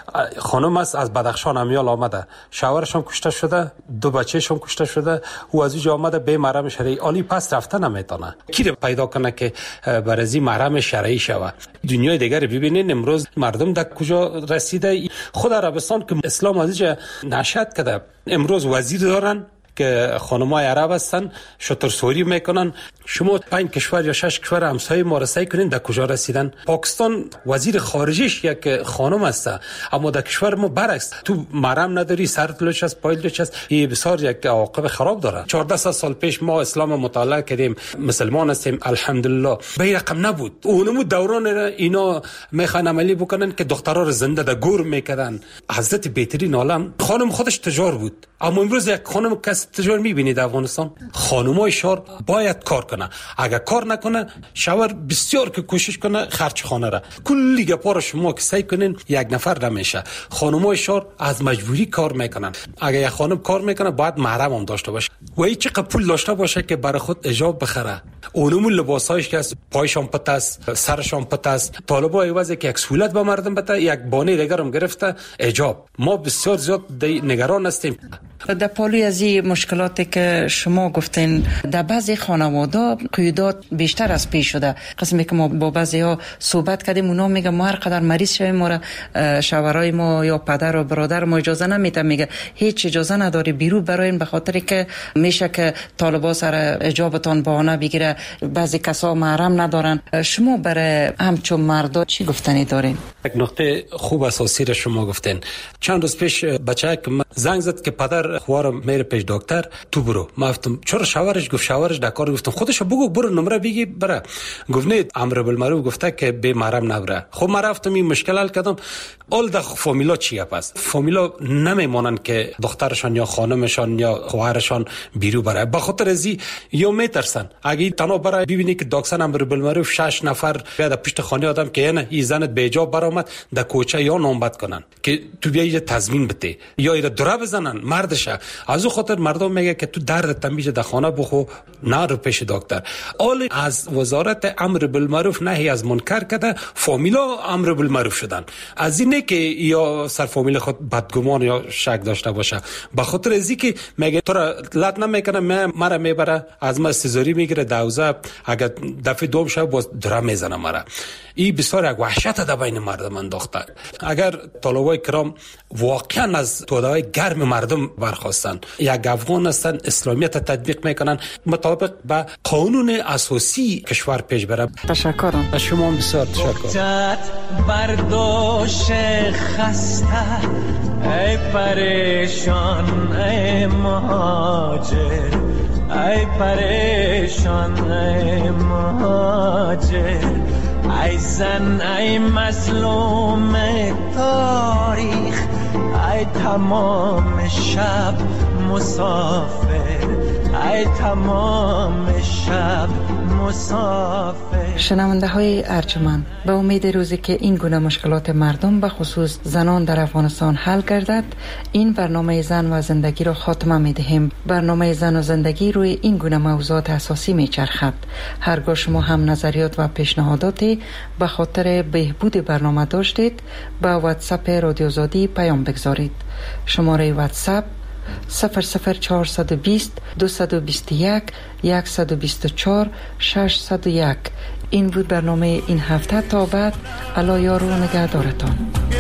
خانم است از بدخشان امیال آمده، شوهرش هم کشته شده، 2 بچه‌ش هم کشته شده، او از اینجا آمده به محرم شرعی عالی پس رفته نمیتونه. کی رو پیدا کنه که برازی محرم شرعی شوه؟ دنیای دیگر ببینین امروز مردم در کجا رسیده. خود عربستان که اسلام از اینجا نشأت کرده، امروز وزیر دارن که خانمای عرب هستن، شترسوری میکنن. شما 5 کشور یا 6 کشور همسایه ما را سعی کنین در کجا رسیدن. پاکستان وزیر خارجیش یک خانم است، اما در کشور ما برعکس، تو محرم نداری، سرت لوچ است، پای لوچ است. این بسیار یک عواقب خراب داره. 14 سال پیش ما اسلام مطالعه کردیم، مسلمان هستیم الحمدلله. به رقم نبود. اونمو دوران اینا میخوان عملی بکنن که دخترها رو زنده در گور میکردن. حضرت بهترین عالم خانم خودش تجار بود، اما امروز یک خانم کس تجار میبینید افغانستان. خانمای شهر باید کار کنه. اگر کار نکنه شوهر بسیار که کوشش کنه خرج خانه را، کلی گپا را شما که سعی کنین یک نفر نمیشه. خانمای شهر از مجبوری کار میکنن. اگر یک خانم کار میکنه باید محرم هم داشته باشه و هیچ پول داشته باشه که برای خود حجاب بخره. اونمون لباسایش که پایشان پت است، سرشان پت است. طالبا ایوازه که یک سهولت به مردم بده، یک بانه دیگر هم گرفته حجاب. ما بسیار زیاد نگران هستیم. در پالوی از این مشکلاتی که شما گفتین، در بعضی خانواده قیودات بیشتر از پیش شده. قسمی که ما با بعضی ها صحبت کردیم، اونا میگه ما هر قدر مریض شویم ما را شوهرای ما یا پدر و برادر ما اجازه نمیده، میگه هیچ اجازه نداری بیرون براین، به خاطر که میشه که طالبا سر حجابتان بهانه بگیره. بعضی کسا محرم ندارن. شما برای همچون مردا چی گفتنی دارین؟ یک نقطه خوب اساسی را شما گفتین. چند روز پیش بچه که زنگ زد که پدر خوارم میره پیش دکتر، تو برو. ما گفتم چرا؟ شوهرش گفت شوهرش در کار. گفتم خودشو بگو برو نمره بگی بره. گفت نه، امر بالمعروف گفته که به محرم نبره. خب من رفتم این مشکل حل کردم. اول در فامیلا چیه؟ پس فامیلا نمیمونن که دخترشان یا خانمشان یا خواهرشان بیرو بره، به خاطر ازی یا میترسن. اگه تنها بره ببینی که داکسن امر بالمعروف 6 نفر بیاد پشت خانه آدم که نه این زنت به حجاب برآمد در کوچه یا نامبد کنن که تو بیای تضمین بده یا ایره دره بزنن مردشه. از او خاطر مردم میگه که تو درد تمیج در خانه بخو، نه رو پیش دکتر. اول از وزارت امر بالمعروف نهی از منکر کرده، فامیلا امر بالمعروف شدن. از اینه که یا سر فامیل خود بدگمان یا شک داشته باشه، به خاطر ازی که میگه تو را لط نمیکنه، مرا میبره از ما سزاری میگیره دوزه، اگر دفعه دوم شب باز دره میزنه مرا. این بسیار یک وحشت در بین مردم انداخته. اگر طلبای کرام واقعا از توده‌های گرم مردم برخواستن، یک افغان هستن، اسلامیت تطبیق میکنن، مطابق به قانون اساسی کشور پیش بره. تشکرم از شما. بسیار تشکر. برداشت خسته ای پریشان ای مهاجر، ای پریشان ای مهاجر، ای زن ای مظلوم تاریخ، ای تمام شب مسافر، ای تمام شب مسافر. شنونده های ارجمند، به امید روزی که این گونه مشکلات مردم به خصوص زنان در افغانستان حل گردد، این برنامه زن و زندگی را خاتمه می دهیم. برنامه زن و زندگی روی این گونه موضوعات اساسی می چرخد. هرگاه شما هم نظریات و پیشنهاداتی به خاطر بهبود برنامه داشتید، به واتساپ رادیو آزادی پیام بگذارید. شماره واتساپ 00420 221 124 601. این بود برنامه این هفته. تا بعد، الا یار و نگهدارتان.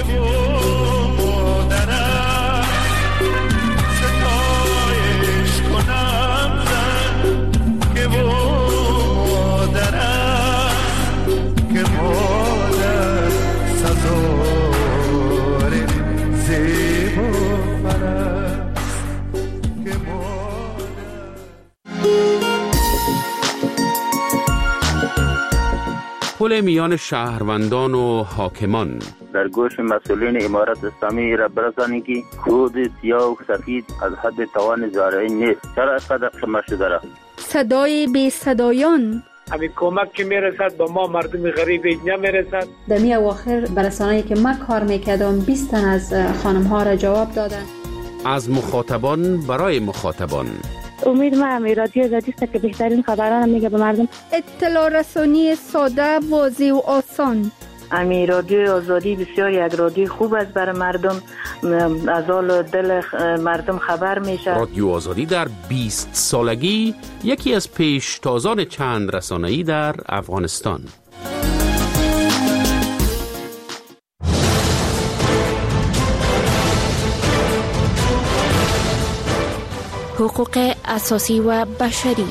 پل میان شهروندان و حاکمان. در گوش مسئولین امارت اسلامی را برسانید که خود سیاه و سفید از حد توان زارعین نیست. چرا اینقدر شما شده را؟ صدای بی صدایان، همین کمک که میرسد به ما مردم غریب نمیرسد. در می اواخر برسانه‌ای که من کار میکردم 20 تن از خانم ها را جواب دادن. از مخاطبان برای مخاطبان. امید ما رادیو آزادی است که بهترین خبران میگه به مردم. اطلاع رسانی ساده، واضح و آسان. امی رادیو آزادی بسیار یک رادیو خوب است برای مردم، از حال دل مردم خبر میشه. رادیو آزادی در 20 سالگی یکی از پیشتازان چند رسانه‌ای در افغانستان. حقوق اساسی و بشری.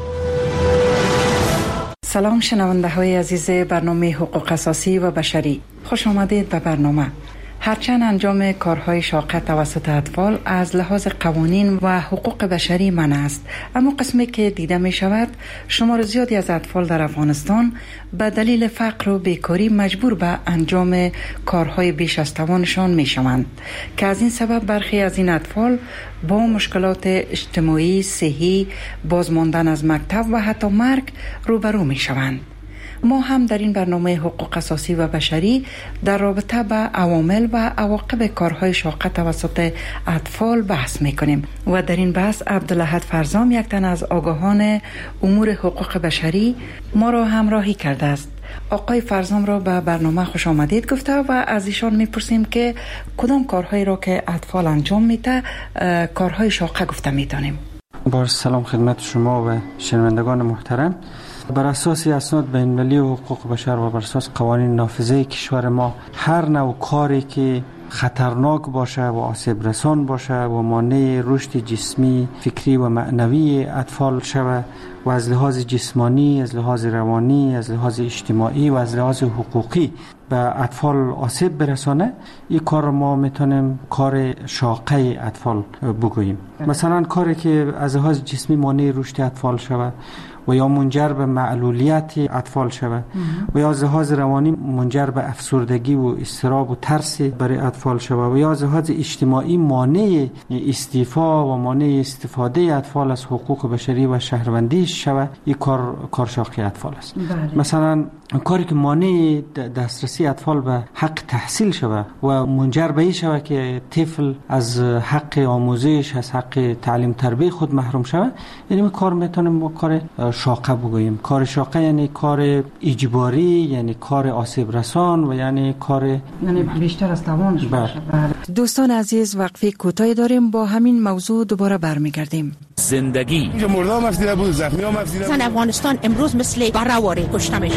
سلام شنونده های عزیز برنامه حقوق اساسی و بشری، خوش آمدید به برنامه. هرچند انجام کارهای شاقه توسط اطفال از لحاظ قوانین و حقوق بشری منع است، اما قسمی که دیده می شود شمار زیادی از اطفال در افغانستان به دلیل فقر و بیکاری مجبور به انجام کارهای بیش از توانشان می شوند که از این سبب برخی از این اطفال با مشکلات اجتماعی، صحی، بازماندن از مکتب و حتی مرگ روبرو می شوند. ما هم در این برنامه حقوق اساسی و بشری در رابطه با عوامل و عواقب کارهای شاقه توسط اطفال بحث میکنیم و در این بحث عبدالاحد فرزام، یک تن از آگاهان امور حقوق بشری، ما را همراهی کرده است. آقای فرزام را به برنامه خوش آمدید گفته و از ایشان میپرسیم که کدام کارهایی را که اطفال انجام میده کارهای شاقه گفته میتونیم. با سلام خدمت شما و شنوندگان محترم. بر اساس اسناد بین‌المللی و حقوق بشر و بر اساس قوانین نافذه کشور ما، هر نوع کاری که خطرناک باشه و آسیب رسان باشه و مانع رشد جسمی، فکری و معنوی اطفال شود و از لحاظ جسمانی، از لحاظ روانی، از لحاظ اجتماعی و از لحاظ حقوقی به اطفال آسیب برسانه، این کار ما میتونیم کار شاقه اطفال بگوییم. مثلا کاری که از لحاظ جسمی مانع رشد اطفال شود و یا منجر به معلولیت اطفال شود و یا از لحاظ روانی منجر به افسردگی و اضطراب و ترس برای اطفال شود و یا از لحاظ اجتماعی مانع استیفا و مانع استفاده اطفال از حقوق بشری و شهروندی شود، این کار شاقه اطفال است. مثلا کاری که مانع دسترسی اطفال به حق تحصیل شود و منجر به این شود که طفل از حق آموزش، از حق تعلیم تربیت خود محروم شود، یعنی کار میتونیم کار شاقه بگوییم. کار شاقه یعنی کار اجباری، یعنی کار آسیب رسان و یعنی کار بیشتر از توانش باشه. دوستان عزیز، وقفه کوتاهی داریم، با همین موضوع دوباره برمیگردیم. زندگی اینجا مرده هم افزیده بود، زخمی هم افزیده بود. افغانستان امروز مثل برهواری کشته میشه.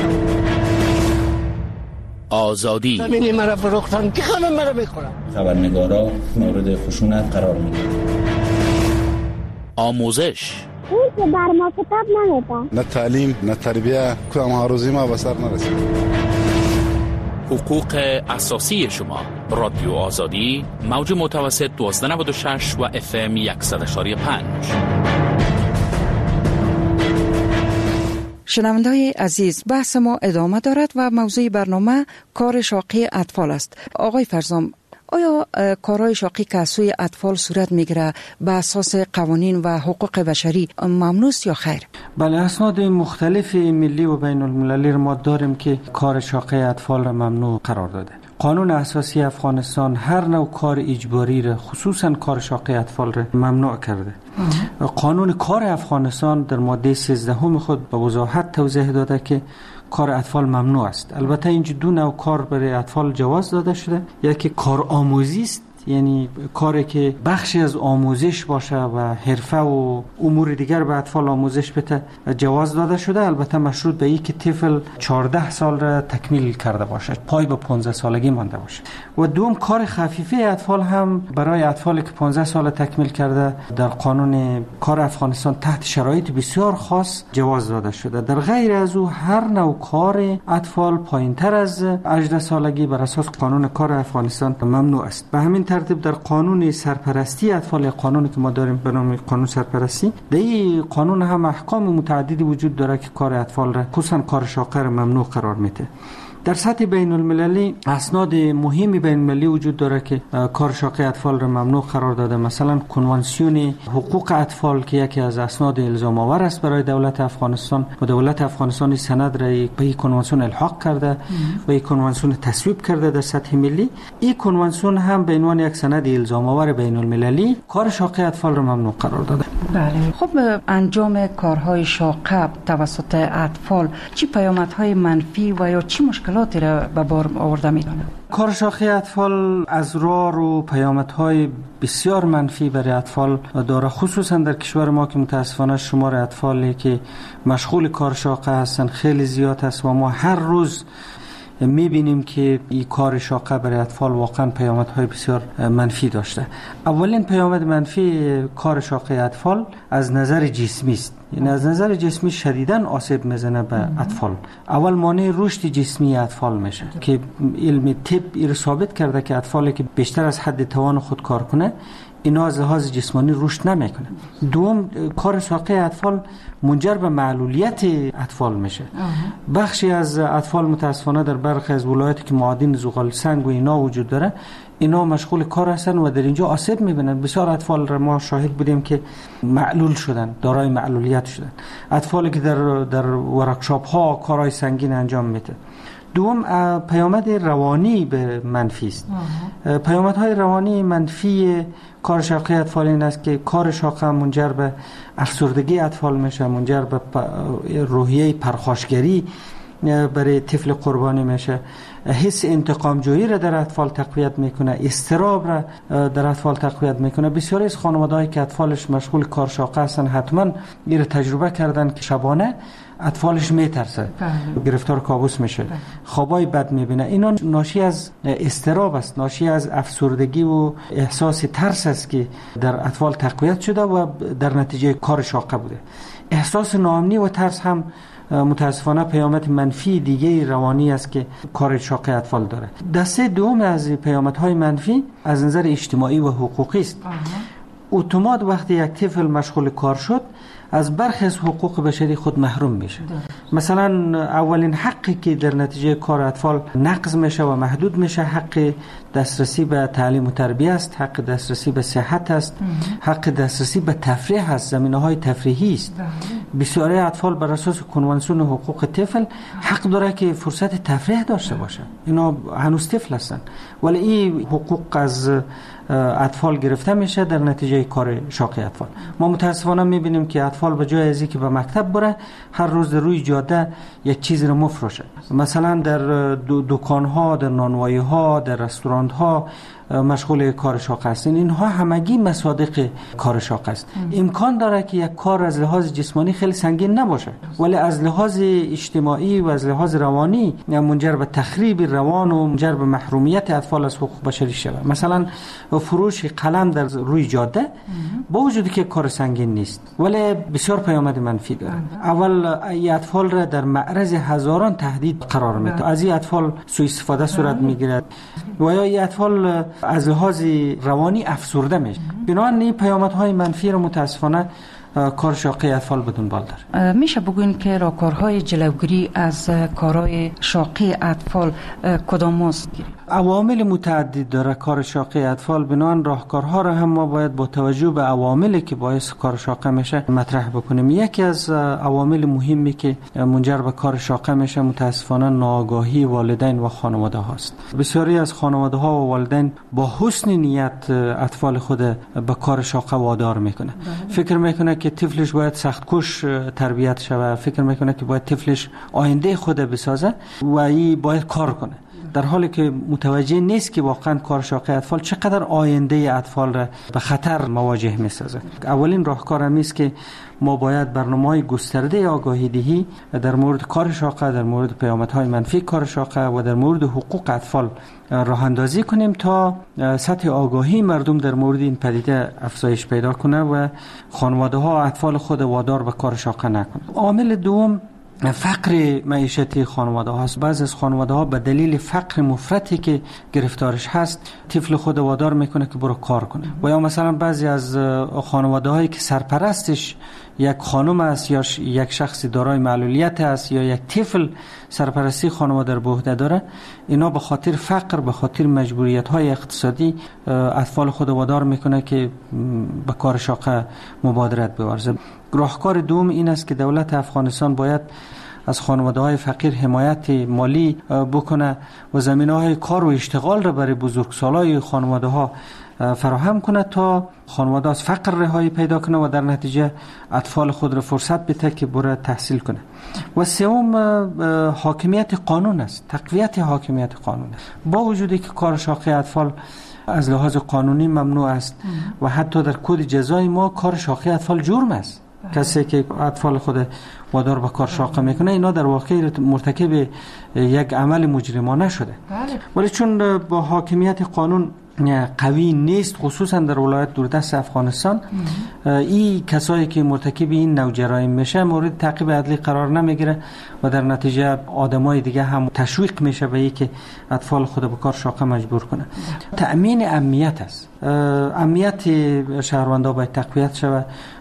آزادی زمینی مرا فروختن که خانم مرا بخورن. خبرنگارا مورد خشونت قرار میگیرن. آموزش اون که بر ما کتاب نمیدن، نه تعلیم نه تربیه، کدام هاروزی ما به سر نرسید. حقوق اساسی شما. رادیو آزادی، موج متوسط 1296 و FM 100.5. شنونده‌های عزیز، بحث ما ادامه دارد و موضوع برنامه کار شاقه اطفال است. آقای فرزام، آیا کارهای شاقی که از سوی اطفال صورت میگیره به اساس قوانین و حقوق بشری ممنوع است یا خیر؟ بله، اسناد مختلف ملی و بین المللی ما داریم که کار شاقه اطفال را ممنوع قرار داده. قانون اساسی افغانستان هر نوع کار اجباری را، خصوصا کار شاقه اطفال را ممنوع کرده. قانون کار افغانستان در ماده 13 خود به وضاحت توضیح داده که کار اطفال ممنوع است. البته اینجا دو نوع کار برای اطفال جواز داده شده. یکی کار آموزی است، یعنی کاری که بخشی از آموزش باشه و حرفه و امور دیگر به اطفال آموزش بده جواز داده شده، البته مشروط به این که طفل 14 سال را تکمیل کرده باشه، پای به 15 سالگی مانده باشه. و دوم کار خفیفه اطفال هم برای اطفالی که 15 سال تکمیل کرده در قانون کار افغانستان تحت شرایط بسیار خاص جواز داده شده. در غیر از او هر نوع کار اطفال پایینتر از 18 سالگی بر اساس قانون کار افغانستان ممنوع است. به همین ترتیب در قانون سرپرستی اطفال، قانونی که ما داریم به نام قانون سرپرستی، در این قانون هم احکام متعددی وجود داره که کار اطفال را، خصوصا کار شاقه را ممنوع قرار میده. در سطح بین المللی اسناد مهمی بین المللی وجود داره که کار شاقی اطفال را ممنوع قرار داده. مثلا کنوانسیون حقوق اطفال که یکی از اسناد الزام آور است برای دولت افغانستان و دولت افغانستان سند را به این کنوانسیون الحاق کرده و این کنوانسیون تصویب کرده در سطح ملی. این کنوانسیون هم به عنوان یک سند الزام آور بین المللی کار شاقی اطفال را ممنوع قرار داده. بله. خب انجام کارهای شاقه توسط اطفال چه پیامدهای منفی و یا چه مشکلاتی را به بار آورده می‌دانه؟ کار شاقی اطفال از راه و پیامدهای بسیار منفی برای اطفال داره، خصوصا در کشور ما که متاسفانه شمار اطفالی که مشغول کار شاقه هستند خیلی زیاد است و ما هر روز میبینیم که این کار شاقه برای اطفال واقعا پیامدهای بسیار منفی داشته. اولین پیامد منفی کار شاقه اطفال از نظر جسمی است. یعنی از نظر جسمی شدیداً آسیب میزنه به اطفال. اول مانع رشد جسمی اطفال میشه که علم طب این ثابت کرده که اطفالی که بیشتر از حد توان خود کار کنه اینا از لحاظ جسمانی رشد نمیکنه. دوم، کار شاقه اطفال منجر به معلولیت اطفال میشه. بخشی از اطفال متاسفانه در برخی از ولایاتی که معادن زغال سنگ و اینا وجود داره اینا مشغول کار هستن و در اینجا آسیب میبینن. بسیار اطفال را ما شاهد بودیم که معلول شدن، دارای معلولیت شدن، اطفالی که در ورکشاپ ها کارهای سنگین انجام میده. دوم، پیامد روانی به منفی است. پیامدهای روانی منفی کار شاقه اطفال این است که کار شاقه منجر به افسردگی اطفال میشه، منجر به روحیه پرخاشگری برای طفل قربانی میشه، حس انتقام جویی را در اطفال تقویت میکنه، اضطراب را در اطفال تقویت میکنه. بسیاری از خانواده‌ای که اطفالش مشغول کار شاقه هستن حتما این را تجربه کردن که شبانه اطفالش میترسه، گرفتار کابوس میشه، خوابای بد میبینه. اینا ناشی از اضطراب است، ناشی از افسردگی و احساس ترس است که در اطفال تقویت شده و در نتیجه کار شاقه بوده. احساس ناامنی و ترس هم متاسفانه پیامد منفی دیگه روانی است که کار شاقه اطفال داره. دسته دوم از پیامدهای منفی از نظر اجتماعی و حقوقی است. اتومات وقتی یک طفل مشغول کار شد از برخی از حقوق بشری خود محروم میشه. مثلا اولین حقی که در نتیجه کار اطفال نقض میشه و محدود میشه حق دسترسی به تعلیم و تربیت است، حق دسترسی به صحت است، حق دسترسی به تفریح است، زمینه‌های تفریحی است. بسیاری اطفال بر اساس کنوانسیون حقوق طفل حق داره که فرصت تفریح داشته باشه. اینا هنوز طفل هستن ولی این حقوق از اطفال گرفته میشه در نتیجه کار شاقه اطفال. ما متاسفانه میبینیم که اطفال به جای از اینکه به مکتب بره هر روز در روی جاده یک چیز رو مفروشه. مثلا در دکان‌ها، در نانوایی‌ها، در رستوران‌ها مشغول کار شاقه هستند. اینها همگی مصادیق کار شاقه است. امکان داره که یک کار از لحاظ جسمانی خیلی سنگین نباشه ولی از لحاظ اجتماعی و از لحاظ روانی منجر به تخریب روان و منجر به محرومیت اطفال از حقوق بشری شود. مثلا فروش قلم در روی جاده با وجودی که کار سنگین نیست ولی بسیار پیامد منفی داره. اول این اطفال را در معرض هزاران تهدید قرار میده. از این اطفال سوء استفاده صورت میگیرد و یا این اطفال از لحاظ روانی افسرده میشه. بنابراین این پیامدهای منفی رو متاسفانه کار شاقه اطفال به دنبال داره. میشه بگوین که راهکارهای جلوگیری از کارهای شاقه اطفال کدام است؟ عوامل متعدد داره کار شاقه اطفال. بنابراین راهکارها را هم ما باید با توجه به عواملی که باعث کار شاقه میشه مطرح بکنیم. یکی از عوامل مهمی که منجر به کار شاقه میشه متاسفانه ناآگاهی والدین و خانواده هاست. بسیاری از خانواده ها و والدین با حسن نیت اطفال خود به کار شاقه وادار میکنه. فکر میکنه که طفلش باید سختکوش تربیت شود، فکر میکنه که باید طفلش آینده خود بسازه و این باید کار کنه، در حالی که متوجه نیست که واقعا کار شاقه اطفال چقدر آینده اطفال را به خطر مواجه می‌سازه. اولین راهکار هم است که ما باید برنامه‌های گسترده آگاهی دهی در مورد کار شاقه، در مورد پیامدهای منفی کار شاقه و در مورد حقوق اطفال راه اندازی کنیم تا سطح آگاهی مردم در مورد این پدیده افزایش پیدا کنه و خانواده‌ها اطفال خود وادار به کار شاقه نکنند. عامل دوم فقر معیشتی خانواده هاست. بعضی از خانواده ها به دلیل فقر مفرطی که گرفتارش هست طفل خود وادار میکنه که برو کار کنه. و یا مثلا بعضی از خانواده هایی که سرپرستش یک خانم است یا یک شخص دارای معلولیت است یا یک طفل سرپرستی خانواده رو به عهده داره، اینا به خاطر فقر، به خاطر مجبوریت های اقتصادی اطفال خود وادار میکنه که به کار شاقه مبادرت بورزه. راهکار دوم این است که دولت افغانستان باید از خانواده های فقیر حمایت مالی بکنه و زمینه های کار و اشتغال را برای بزرگسالای خانواده ها فراهم کنه تا خانواده از فقر رهایی پیدا کنه و در نتیجه اطفال خود را فرصت بده که بره تحصیل کنه. و سوم حاکمیت قانون است، تقویت حاکمیت قانون است. با وجودی که کار شاقه اطفال از لحاظ قانونی ممنوع است و حتی در کد جزای ما کار شاقه اطفال جرم است. کسی که اطفال خود وادار به کار شاقه میکنه اینا در واقع مرتکب یک عمل مجرمانه شده. ولی چون با حاکمیت قانون قوی نیست، خصوصا در ولایت دوردست افغانستان، این کسایی که مرتکب این نوع جرایم میشه مورد تعقیب عدلی قرار نمیگیره و در نتیجه آدمای دیگه هم تشویق میشه به اینکه اطفال خود به کار شاقه مجبور کنه. تأمین امنیت است. امنیت شهروندان باید تقویت شود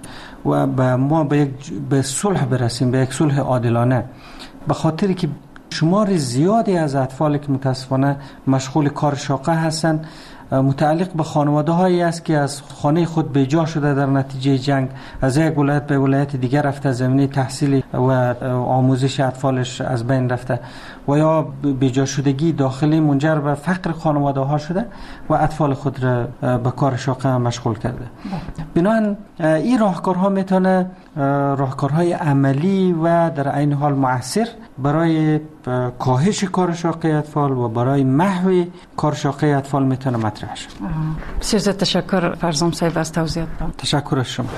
و ما به صلح برسیم، به یک صلح عادلانه، به خاطری که شمار زیادی از اطفال که متاسفانه مشغول کار شاقه هستند متعلق به خانواده هایی است که از خانه خود بیجا شده در نتیجه جنگ، از یک ولایت به ولایت دیگر رفته، زمینه تحصیلی و آموزش اطفالش از بین رفته و یا بیجا شدگی داخلی منجر به فقر خانواده ها شده و اطفال خود را به کار شاقه مشغول کرده. بنابراین این راهکارها میتونه راهکارهای عملی و در عین حال مؤثر برای کاهش کار شاقه اطفال و برای محو کار شاقه اطفال میتونه مطرح شد. بسیار زیاد تشکر فرزام صاحب از توضیحاتتان. تشکر از شما.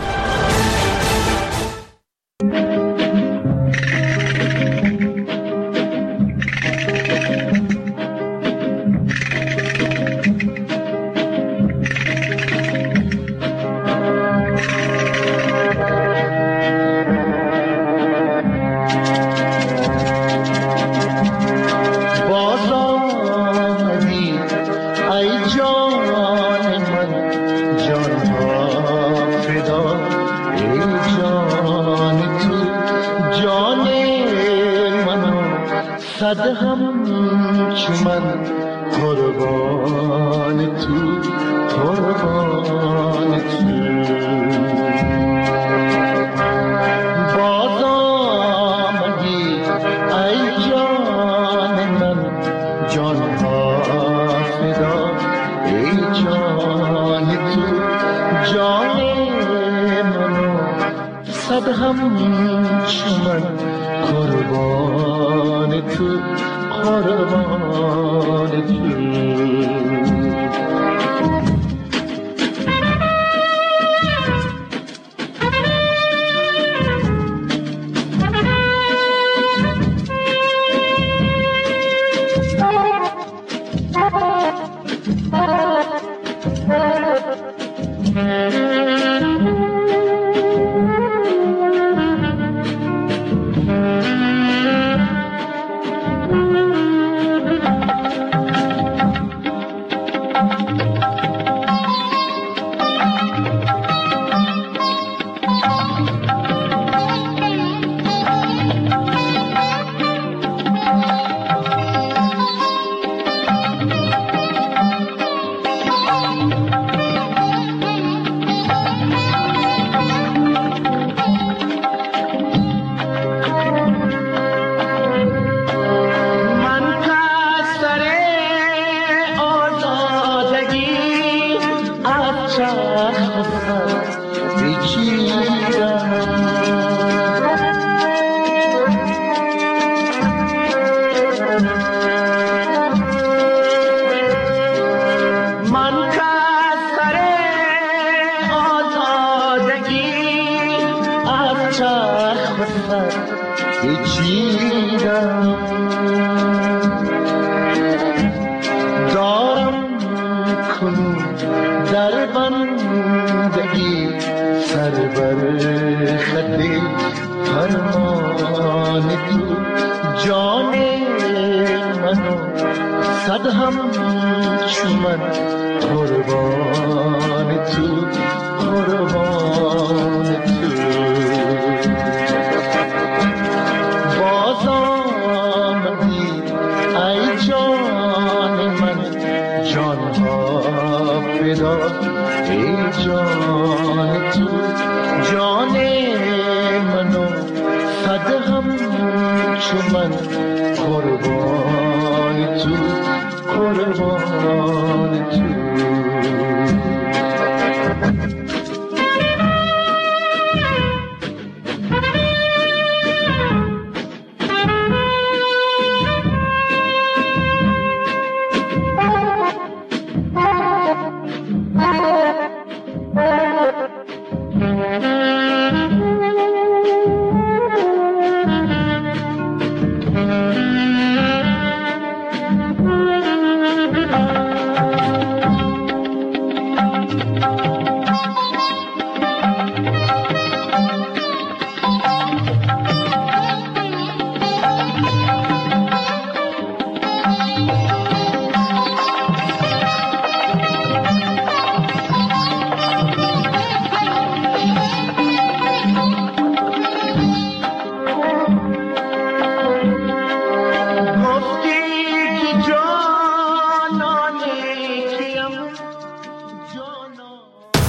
قربان تو جان منو صد هم چو من قربان تو قربان تو باز آمدی ای جان من جان ها فدا ای جان تو جان منو صد هم چو من قربان تو قربان تو